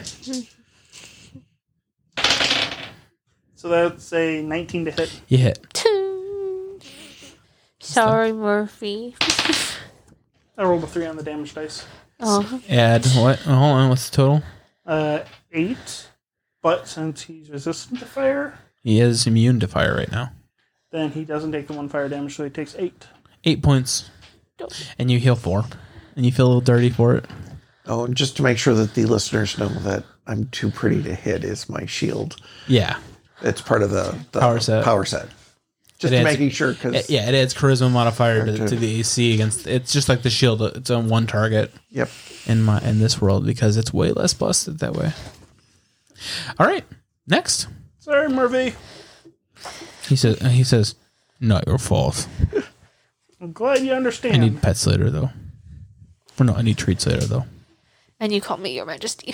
So that's a nineteen to hit. You hit. Two. Sorry, Murphy. I rolled a three on the damage dice. Oh, Add what? Oh, hold on, what's the total? Uh, eight. But since he's resistant to fire, He is immune to fire right now. then he doesn't take the one fire damage, so he takes eight. Eight points. Dope. And you heal four. And you feel a little dirty for it. Oh, and just to make sure that the listeners know that I'm too pretty to hit is my shield. Yeah. It's part of the, the Power set. Power set. Just It to adds- making sure because Yeah, it adds charisma modifier to, Okay. to the A C against. It's just like the shield. It's on one target yep. in my in this world because it's way less busted that way. All right, next. Sorry, Murphy. He says. He says, "Not your fault. I'm glad you I understand. need pets later though. Or no, I need treats later though. and you call me Your Majesty.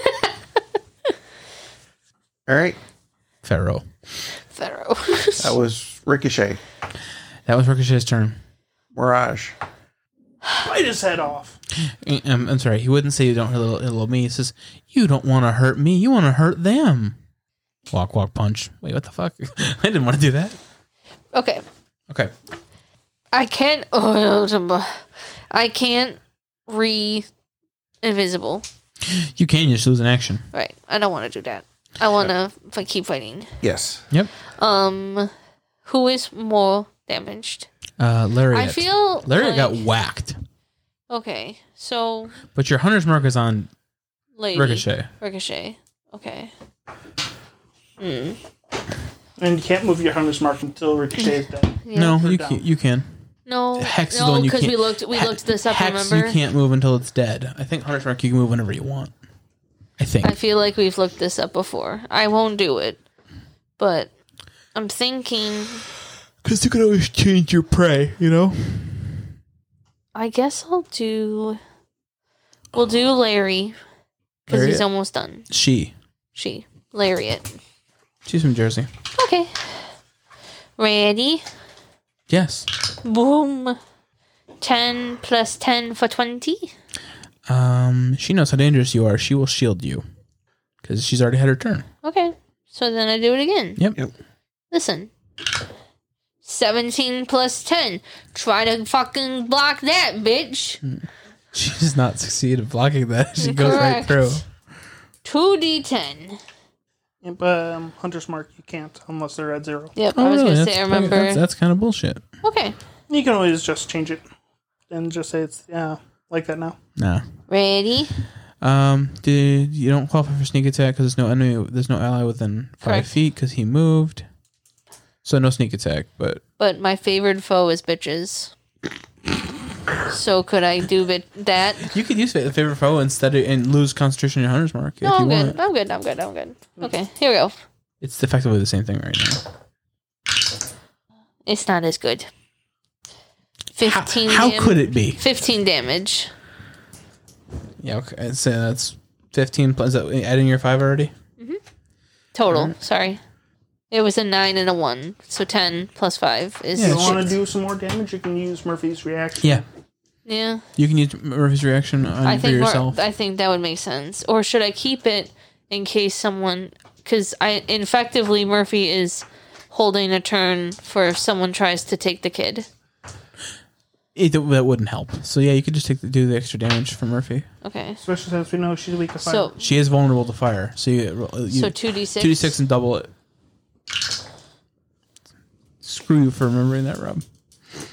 All right. Pharaoh. Pharaoh. That was Ricochet. That was Ricochet's turn. Mirage. Bite his head off. I'm, I'm sorry. He wouldn't say you don't hurt little, little me. He says you don't want to hurt me. You want to hurt them. Walk, walk, punch. Wait, what the fuck? I didn't want to do that. Okay. Okay. I can't. Oh, I can't re invisible. You can just lose an action. Right. I don't want to do that. I want to f- keep fighting. Yes. Yep. Um, who is more damaged? Uh, Lariat. I feel Lariat like, got whacked, okay. So but your hunter's mark is on lady Ricochet. Ricochet. Okay. Hmm. And you can't move your hunter's mark until Ricochet is dead. Yeah. No, Or you down. can. You can. No. Hex is the no, one you because can't. we looked. We He- looked this up. Hex, remember? you can't move until it's dead. I think hunter's mark you can move whenever you want. I think. I feel like we've looked this up before. I won't do it, but I'm thinking. Because you can always change your prey. You know. I guess I'll do. We'll do Larry because he's Lariat? almost done. She. She Lariat. She's from Jersey. Okay. Ready? Yes. Boom. Ten plus ten for twenty. Um. She knows how dangerous you are. She will shield you. Because she's already had her turn. Okay. So then I do it again. Yep. Yep. Listen. Seventeen plus ten. Try to fucking block that, bitch. She does not succeed at blocking that. She goes right Correct. through. Two d ten. Yep, um, hunter's mark, you can't unless they're at zero. Yep. Oh, I was really? gonna That's, say. I remember. That's, that's kind of bullshit. Okay. You can always just change it and just say it's yeah like that now. Nah. Ready? Um, did you don't qualify for sneak attack because there's no enemy, there's no ally within five Correct. feet because he moved. So no sneak attack, but But my favorite foe is bitches. So could I do bit that? you could use the favorite foe instead of, and lose concentration on your hunter's mark No, if you I'm want. good. I'm good. I'm good. I'm good. Okay, here we go. It's effectively the same thing right now. It's not as good. How, Fifteen. how dam- could it be? Fifteen damage. Yeah, okay. I'd say that's fifteen plus. Is that adding your five already? Total. Sorry. It was a nine and a one, so ten plus five is Yeah, If it's you want to six. do some more damage, you can use Murphy's reaction. Yeah, Yeah, you can use Murphy's reaction on I for think more, yourself. I think that would make sense. Or should I keep it in case someone? Because I effectively Murphy is holding a turn for if someone tries to take the kid. It, that wouldn't help. So yeah, you could just take the, do the extra damage for Murphy. Okay. Especially since we know she's weak to fire. So She is vulnerable to fire. So you, you so two d six. two d six and double it. Screw you for remembering that, Rob.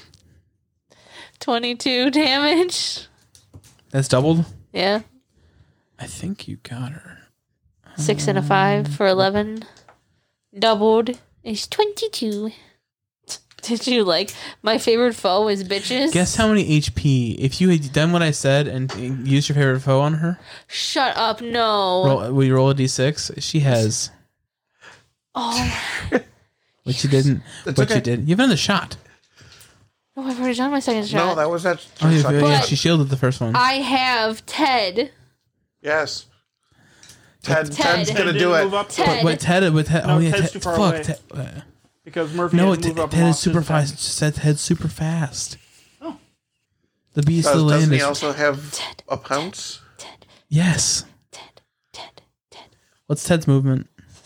Twenty two damage. That's doubled. Yeah. I think you got her. Six and a five for eleven. Doubled is twenty-two. Did you like my favorite foe is bitches? Guess how many H P? If you had done what I said and used your favorite foe on her, Shut up! No. roll, will you roll a d six? She has. Oh. Which you didn't. It's What okay. you did. You've done the shot. No, I've already done my second shot. No, that was that. Oh, yeah, yeah, But- she shielded the first one. I have Ted. Yes. Ted, Ted. Ted's Ted gonna didn't do it. move up Ted. But, but Ted, with Ted, No, oh yeah, Ted's Ted, too far fuck, away. Ted, uh, because Murphy no, had to Ted, move up. Ted and is lost super his time. fast. Said Ted's super fast. Oh. The beast Does, of the land doesn't he is also have Ted. a pounce? Ted. yes. Ted. Ted. Ted. What's Ted's movement?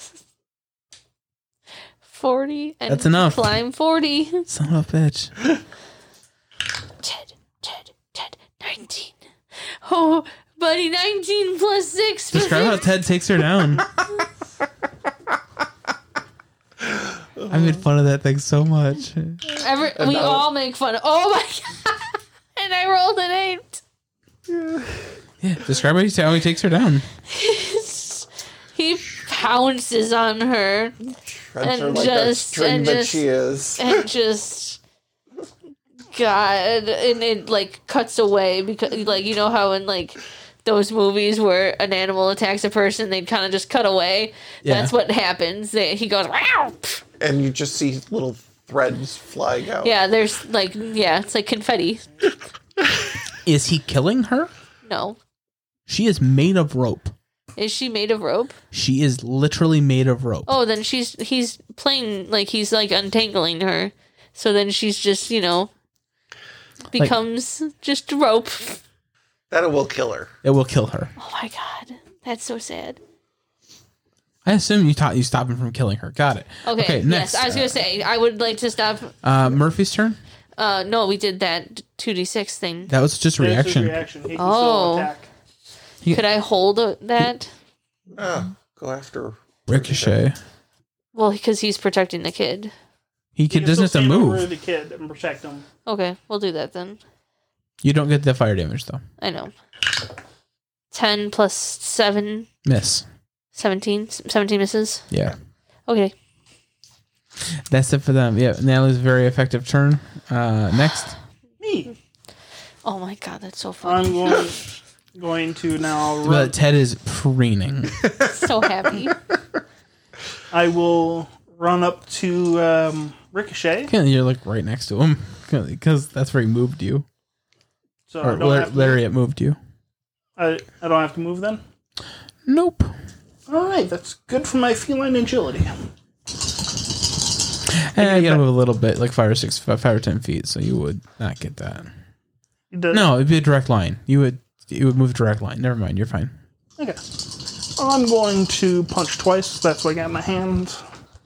Forty. And That's enough. Climb forty. Son of a bitch. Ted. Ted. Ted. Nineteen. Oh, buddy, nineteen plus six. for Describe how fifty. Ted takes her down. I made fun of that thing so much. Every, we no. all make fun of. Oh my god! And I rolled an eight. Yeah, describe how he, how he takes her down. He pounces on her Treads her And like just- a string and that just- she is. and just God, and it like cuts away because like you know how in like those movies where an animal attacks a person, they kind of just cut away. Yeah. That's what happens. They, he goes, wow. And you just see little threads flying out. Yeah, there's like yeah, it's like confetti. Is he killing her? No, She is made of rope. is she made of rope? She is literally made of rope. Oh, then she's he's playing like he's like untangling her. So then she's just you know becomes just rope. That will kill her. It will kill her. Oh my god, that's so sad. I assume you taught you stop him from killing her. Got it. Okay, next. yes, I was gonna say I would like to stop. Uh, Murphy's turn. Uh, no, we did that two d six thing. That was just a There's his reaction. reaction. He can Oh. still attack. Could I hold uh, that? Ah, go after. Ricochet. Well, because he's protecting the kid. He He could, can doesn't have still to stand over move. the kid and protect him. Okay, we'll do that then. You don't get the fire damage though. I know. ten plus seven, Miss. seventeen. seventeen misses. Yeah. Okay. That's it for them. Yeah. Natalie's very effective turn. Uh, next. Me. Oh my god, that's so funny. I'm going going to now run. But Ted is preening. So happy. I will run up to um, Ricochet. Okay, you're like right next to him because that's where he moved you, So or I don't, Lar- have to, Lariat moved you. I, I don't have to move then. Nope. All right, that's good for my feline agility. And I gotta move a little bit, like five or six, five, five or ten feet, so you would not get that. The- No, it'd be a direct line. You would, you would move direct line. Never mind, you're fine. Okay. I'm going to punch twice. That's what I got in my hand.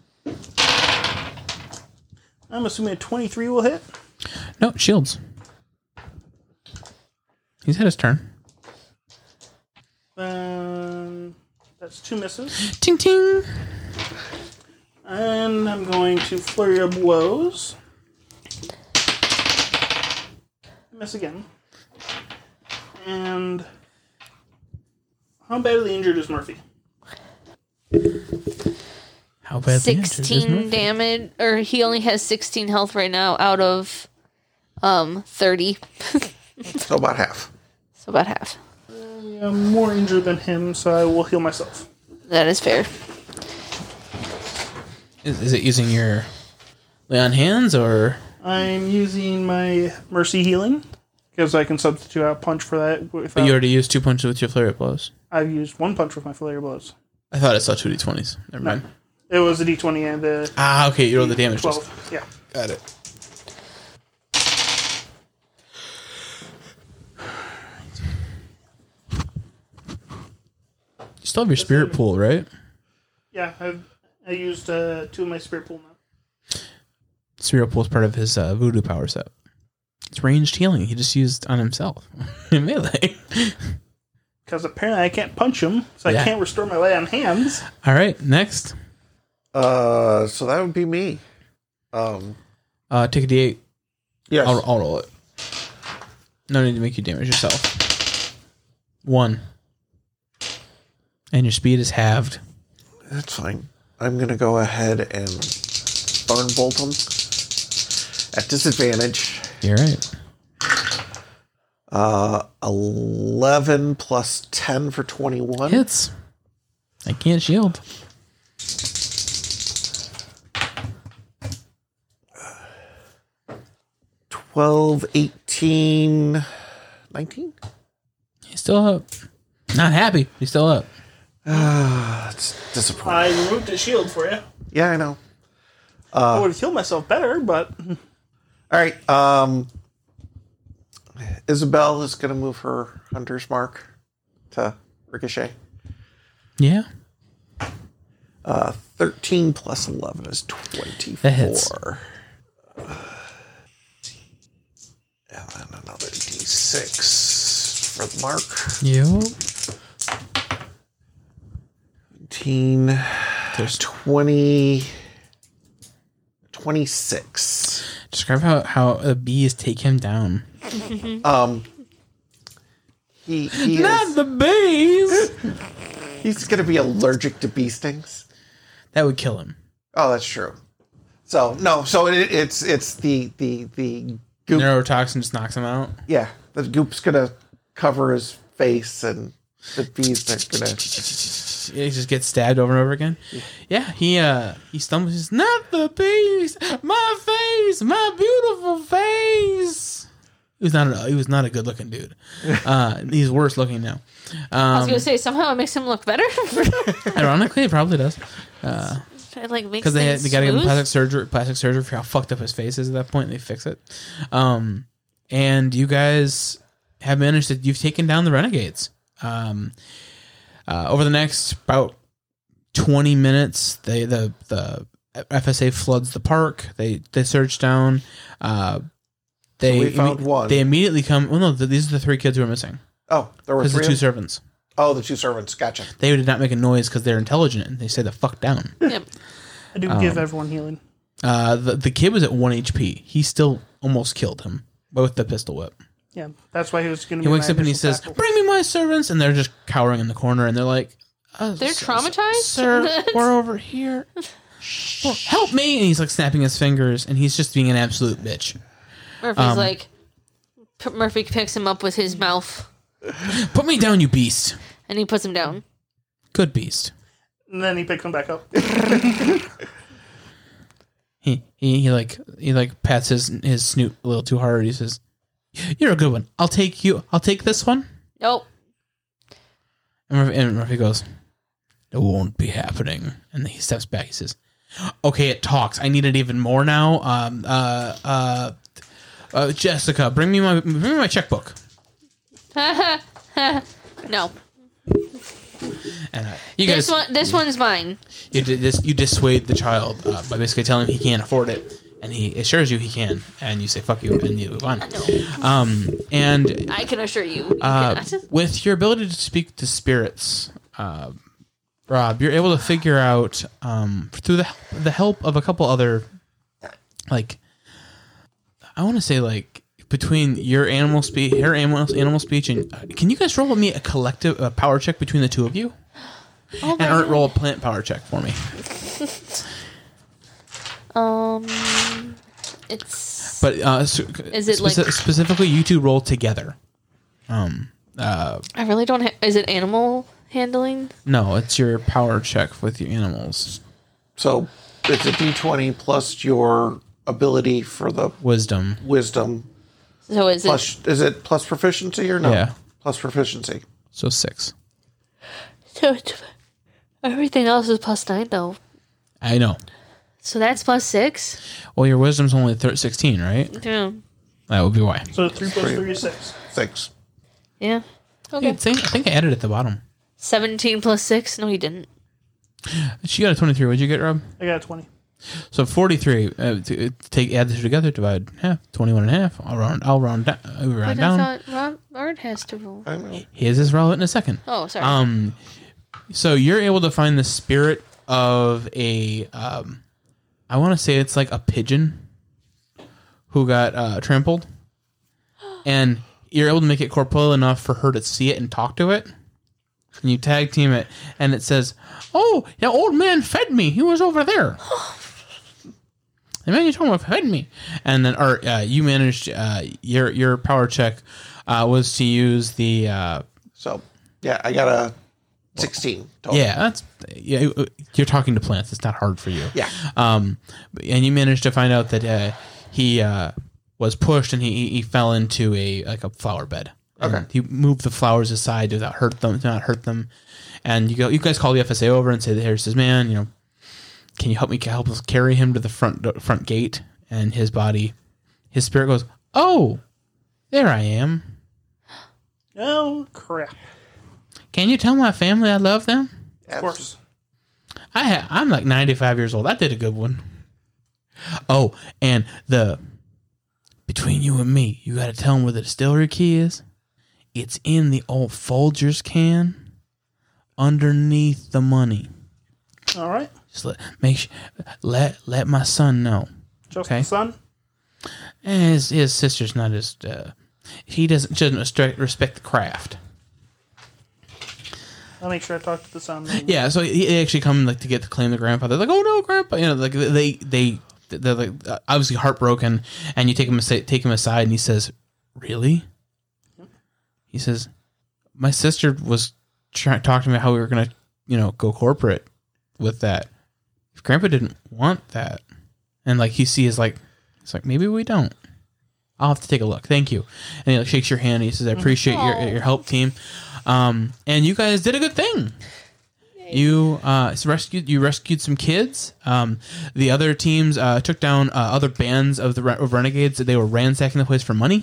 I'm assuming a twenty-three will hit. No shields. He's had his turn. Um, that's two misses. Ting ting. And I'm going to flurry of blows. Miss again. And how badly injured is Murphy? How bad? sixteen damage, or he only has sixteen health right now out of um thirty. So about half. So about half. I'm more injured than him, so I will heal myself. That is fair. Is, is it using your lay on hands or? I'm using my mercy healing because I can substitute out punch for that. But Without, you already used two punches with your flurry of blows. I've used one punch with my flurry of blows. I thought I saw two d twenties. Never mind. It was a d twenty and the Ah, okay. You rolled the damage. twelve. Yeah. Got it. You still have your spirit pool, right? Yeah, I've I used uh, two of my spirit pool now. Spirit pool is part of his uh, voodoo power set. It's ranged healing. He just used on himself in melee. Because apparently I can't punch him, so Yeah. I can't restore my lay on hands. All right, next. Uh, so that would be me. Um, Uh, take a d eight. yes. I'll, I'll roll it. No need to make you damage yourself. One. And your speed is halved. That's fine. I'm going to go ahead and Thorn Bolt him at disadvantage. You're right. Uh, eleven plus ten for twenty-one. Hits. I can't shield. twelve, eighteen, nineteen? He's still up. Not happy. He's still up. Ah, it's disappointing. I removed a shield for you. Yeah, I know. I would have healed myself better, but All right. Um, Isabel is going to move her Hunter's Mark to Ricochet. Yeah. Uh, thirteen plus eleven is twenty-four. That hits. And then another d six for the mark. Yep. eighteen, There's twenty, twenty-six. Describe how, how the bees take him down. Um, he, he Not is, the bees! he's going to be allergic to bee stings. That would kill him. Oh, that's true. So, no, so it, it's it's the, the, the goop. Neurotoxin just knocks him out. Yeah, the goop's going to cover his face and the bees are going to... He just gets stabbed over and over again. Yeah, he uh he stumbles. He's not the bees, my face, my beautiful face. He was not a, he was not a good looking dude. Uh, he's worse looking now. I was Um, gonna say somehow it makes him look better. ironically, it probably does. It like makes Because they had, things they got to give him smooth. plastic surgery, plastic surgery for how fucked up his face is at that point. And they fix it. Um, and you guys have managed to. You've taken down the renegades. Um, uh, over the next about twenty minutes, they the the F S A floods the park. They they search down. Uh, they So we found one. They immediately come. Well, no, th- these are the three kids who are missing. Oh, there were Because the three. two of- servants. oh, the two servants. Gotcha. They did not make a noise because they're intelligent and they say the fuck down. Yep. I do Um, give everyone healing. Uh, the the kid was at one H P. He still almost killed him with the pistol whip. Yeah, that's why he was going to He be wakes my up and he initial says, tackle. "Bring me my servants," and they're just cowering in the corner, and they're like, uh, They're s- traumatized? Sir, we're over here. Well, help me!" And he's like snapping his fingers, and he's just being an absolute bitch. Murphy's Um, like, P- Murphy picks him up with his mouth Put me down, you beast. and he puts him down. Good beast. And then he picks him back up. He he, he like he like pats his his snoot a little too hard. He says, "You're a good one. I'll take you. I'll take this one." Nope. And Murphy, and Murphy goes, "It won't be happening." And then he steps back. He says, "Okay, it talks. I need it even more now. Um, uh, uh, uh, Jessica, bring me my bring me my checkbook." No. And uh, you This guys, one. This one's mine. you did this. You dissuade the child uh, by basically telling him he can't afford it, and he assures you he can. And you say "fuck you" and you move on. Um, and I can assure you. you Uh, cannot. with your ability to speak to spirits, uh, Rob, you're able to figure out um, through the the help of a couple other, like, I want to say like between your animal speech, her animal animal speech, and uh, can you guys roll with me a collective uh, power check between the two of you? Oh And my Art, God. roll a plant power check for me. Um, it's But uh, so, Is it like- specifically you two roll together? Um, uh, I really don't. Ha- is it animal handling? no, it's your power check with your animals. So it's a d twenty plus your ability for the Wisdom. wisdom. So is it? Plus, is it plus proficiency or no? Yeah. Plus proficiency. So six. So it's, everything else is plus nine though. I know. So that's plus six. Well, your wisdom's only thir- sixteen, right? Yeah. That would be why. So three plus three is six. Six. Yeah. I Okay. think, I think I added at the bottom. Seventeen plus six. No, you didn't. She got a twenty-three. What'd you get, Rob? I got a twenty. So forty-three. Uh, to, take add the two together. Divide half. Twenty-one and a half. I'll round. I'll round down. Uh, round But I down. thought Rob Art has to roll. I know. His is relevant in a second. Oh, sorry. Um, so you're able to find the spirit of a. Um, I want to say it's like a pigeon who got uh, trampled, and you're able to make it corporeal enough for her to see it and talk to it. and you tag team it, and it says, "Oh, the old man fed me. He was over there." The man you told me fed me, and then or uh, you managed uh, your your power check uh, was to use the. Uh, So, yeah, I got a sixteen total. yeah, that's yeah. You're talking to plants. It's not hard for you. Yeah. Um, and you managed to find out that uh, he uh, was pushed and he he fell into a like a flower bed. And Okay. he moved the flowers aside to not hurt them. To not hurt them. And you go. You guys call the F S A over and say, "Here's this man. You know, can you help me help us carry him to the front do- front gate?" And his body, his spirit goes, "Oh, there I am. Oh, crap. Can you tell my family I love them?" Of course. I ha- I'm like ninety-five years old. I did a good one. Oh, and the between you and me, you got to tell them where the distillery key is. It's in the old Folgers can underneath the money. All right. Just let make sure, let let my son know. Just Okay. the son? And his his sister's not as uh, he doesn't she doesn't respect respect the craft. I'll make sure I talk to the son. Yeah, so he they actually come like to get to claim the grandfather. Like, oh no, grandpa! You know, like they they they're like obviously heartbroken, and you take him aside, take him aside, and he says, "Really?" He says, "My sister was trying talking to me how we were gonna, you know, go corporate with that. If grandpa didn't want that, and like you see is like, it's like maybe we don't. I'll have to take a look. Thank you." And he like shakes your hand. And he says, "I appreciate your your help, team." Um, and you guys did a good thing. You uh, rescued you rescued some kids. Um, the other teams uh, took down uh, other bands of the of renegades. They were ransacking the place for money.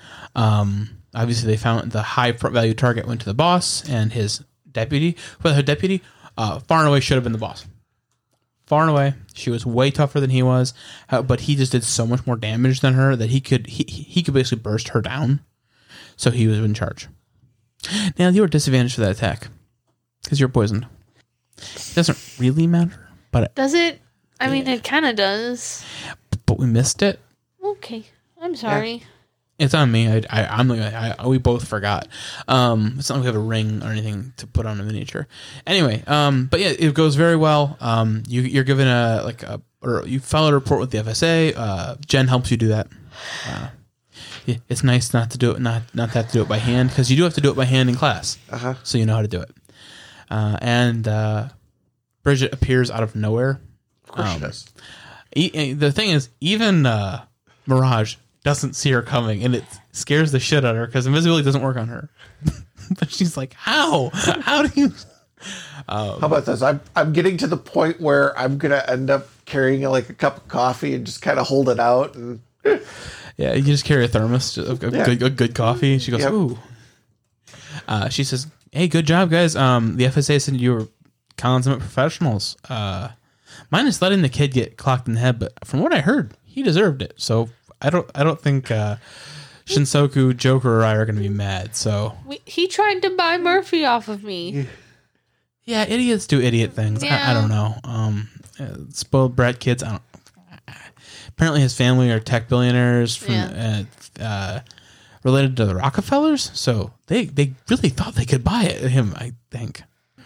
Um, obviously, they found the high value target went to the boss and his deputy. Well, her deputy uh, far and away should have been the boss. Far and away, she was way tougher than he was, uh, but he just did so much more damage than her that he could he he could basically burst her down. So he was in charge. Now you were disadvantaged for that attack because you're poisoned. It doesn't really matter, but it, Does it? I mean, it kind of does. but we missed it. Okay. I'm sorry. It's on me. I, I I'm like I, I, we both forgot. Um, it's not like we have a ring or anything to put on a miniature. Anyway, um, but yeah, it goes very well. Um, you you're given a like a or you file a report with the F S A. Uh, Jen helps you do that. Uh, yeah, it's nice not to do it not not have to do it by hand because you do have to do it by hand in class. Uh-huh. So you know how to do it. Uh, and uh, Bridget appears out of nowhere. Of course Um, she does. E- the thing is, even uh, Mirage doesn't see her coming, and it scares the shit out of her because invisibility doesn't work on her. But she's like, "How? How do you?" How about this? I'm I'm getting to the point where I'm gonna end up carrying like a cup of coffee and just kind of hold it out and. Yeah, you just carry a thermos of a, Yeah. good, a good coffee. She goes, Yep. "Ooh." Uh, she says, "Hey, good job, guys. Um, the F S A said you were consummate professionals. Uh, minus letting the kid get clocked in the head, but from what I heard, he deserved it. So I don't, I don't think uh, Shinsoku, Joker, or I are going to be mad. So We, he tried to buy Murphy off of me. yeah, idiots do idiot things. I, I Yeah. don't know. Um, uh, spoiled brat kids. I don't. Apparently, his family are tech billionaires from Yeah. uh, uh, related to the Rockefellers, so they they really thought they could buy it, him. I think.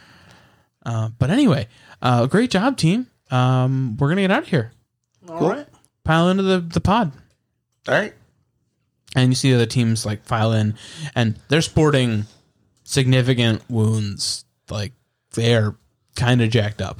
Uh, but anyway, uh, great job, team. Um, we're gonna get out of here. All right. Pile into the the pod, All right. and you see the other teams like file in, and they're sporting significant wounds. Like they are kind of jacked up.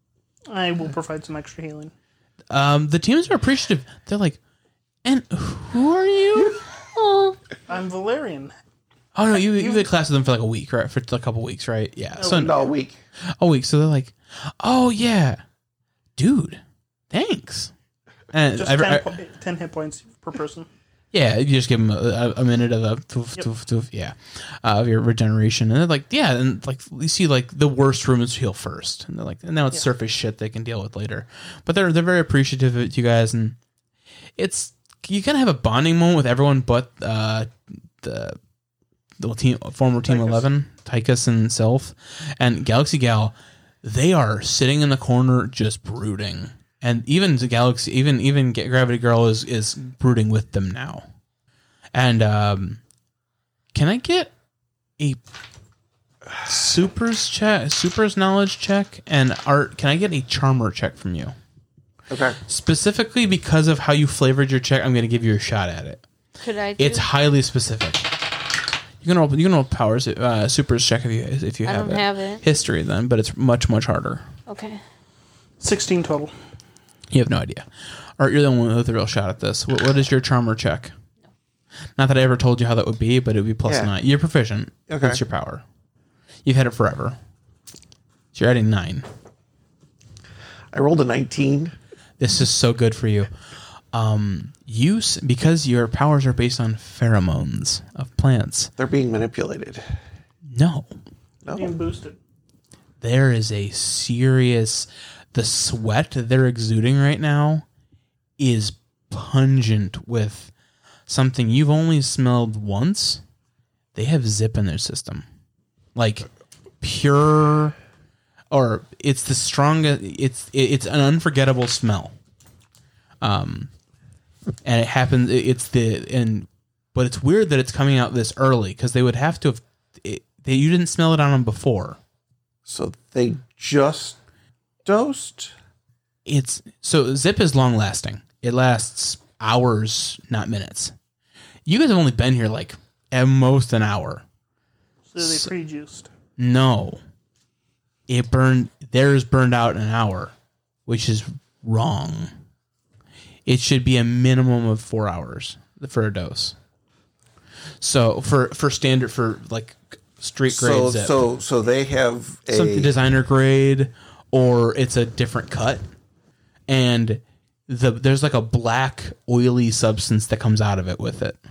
I will provide some extra healing. Um, the teams are appreciative. They're like, and who are you? Oh, I'm Valerian. Oh no, you you had class with them for like a week, right? For a couple weeks, right? Yeah, so No, a week. a week. So they're like, oh yeah, dude, thanks. And Just I, ten, I, po- ten hit points per person. yeah, you just give them a, a minute of a toof, Yep. toof, toof, yeah, uh, of your regeneration, and they're like, yeah, and like you see like the worst rumors heal first, and they're like, and now it's Yeah. surface shit they can deal with later, but they're they're very appreciative of you guys, and it's you kind of have a bonding moment with everyone, but uh, the the team former team Tychus. eleven, Tychus and Self, and Galaxy Gal, they are sitting in the corner just brooding. And even the Galaxy, even even Gravity Girl is is brooding with them now. And um, can I get a Super's check, Super's knowledge check, and Art. Can I get a charmer check from you? Okay. Specifically because of how you flavored your check, I'm going to give you a shot at it. Could I do It's highly specific. You can roll. You can roll powers. Uh, Super's check if you if you I have don't it. have it. History then, but it's much much harder. Okay. sixteen total. You have no idea. Art, you're the one with a real shot at this. What, what is your charmer check? No. Not that I ever told you how that would be, but it would be plus Yeah. nine. You're proficient. Okay. That's your power. You've had it forever. So you're adding nine. I rolled a nineteen. This is so good for you. Um, use because your powers are based on pheromones of plants. They're being manipulated. No, No. Being boosted. there is a serious. The sweat they're exuding right now is pungent with something you've only smelled once. They have zip in their system, like pure, or it's the strongest. It's it's an unforgettable smell. Um. And it happens. It's the and, but it's weird that it's coming out this early because they would have to have. It, they, you didn't smell it on them before. So they just dosed? It's so zip is long lasting. It lasts hours, not minutes. You guys have only been here like at most an hour. So they pre-juiced. No, it burned. Theirs burned out in an hour, which is wrong. It should be a minimum of four hours for a dose. So for for standard for like street grade So zip, so so they have a something designer grade, or it's a different cut, and the there's like a black oily substance that comes out of it with it.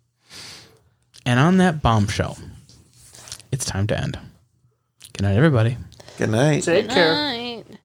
And on that bombshell, it's time to end. Good night, everybody. Good night. Take care. Night.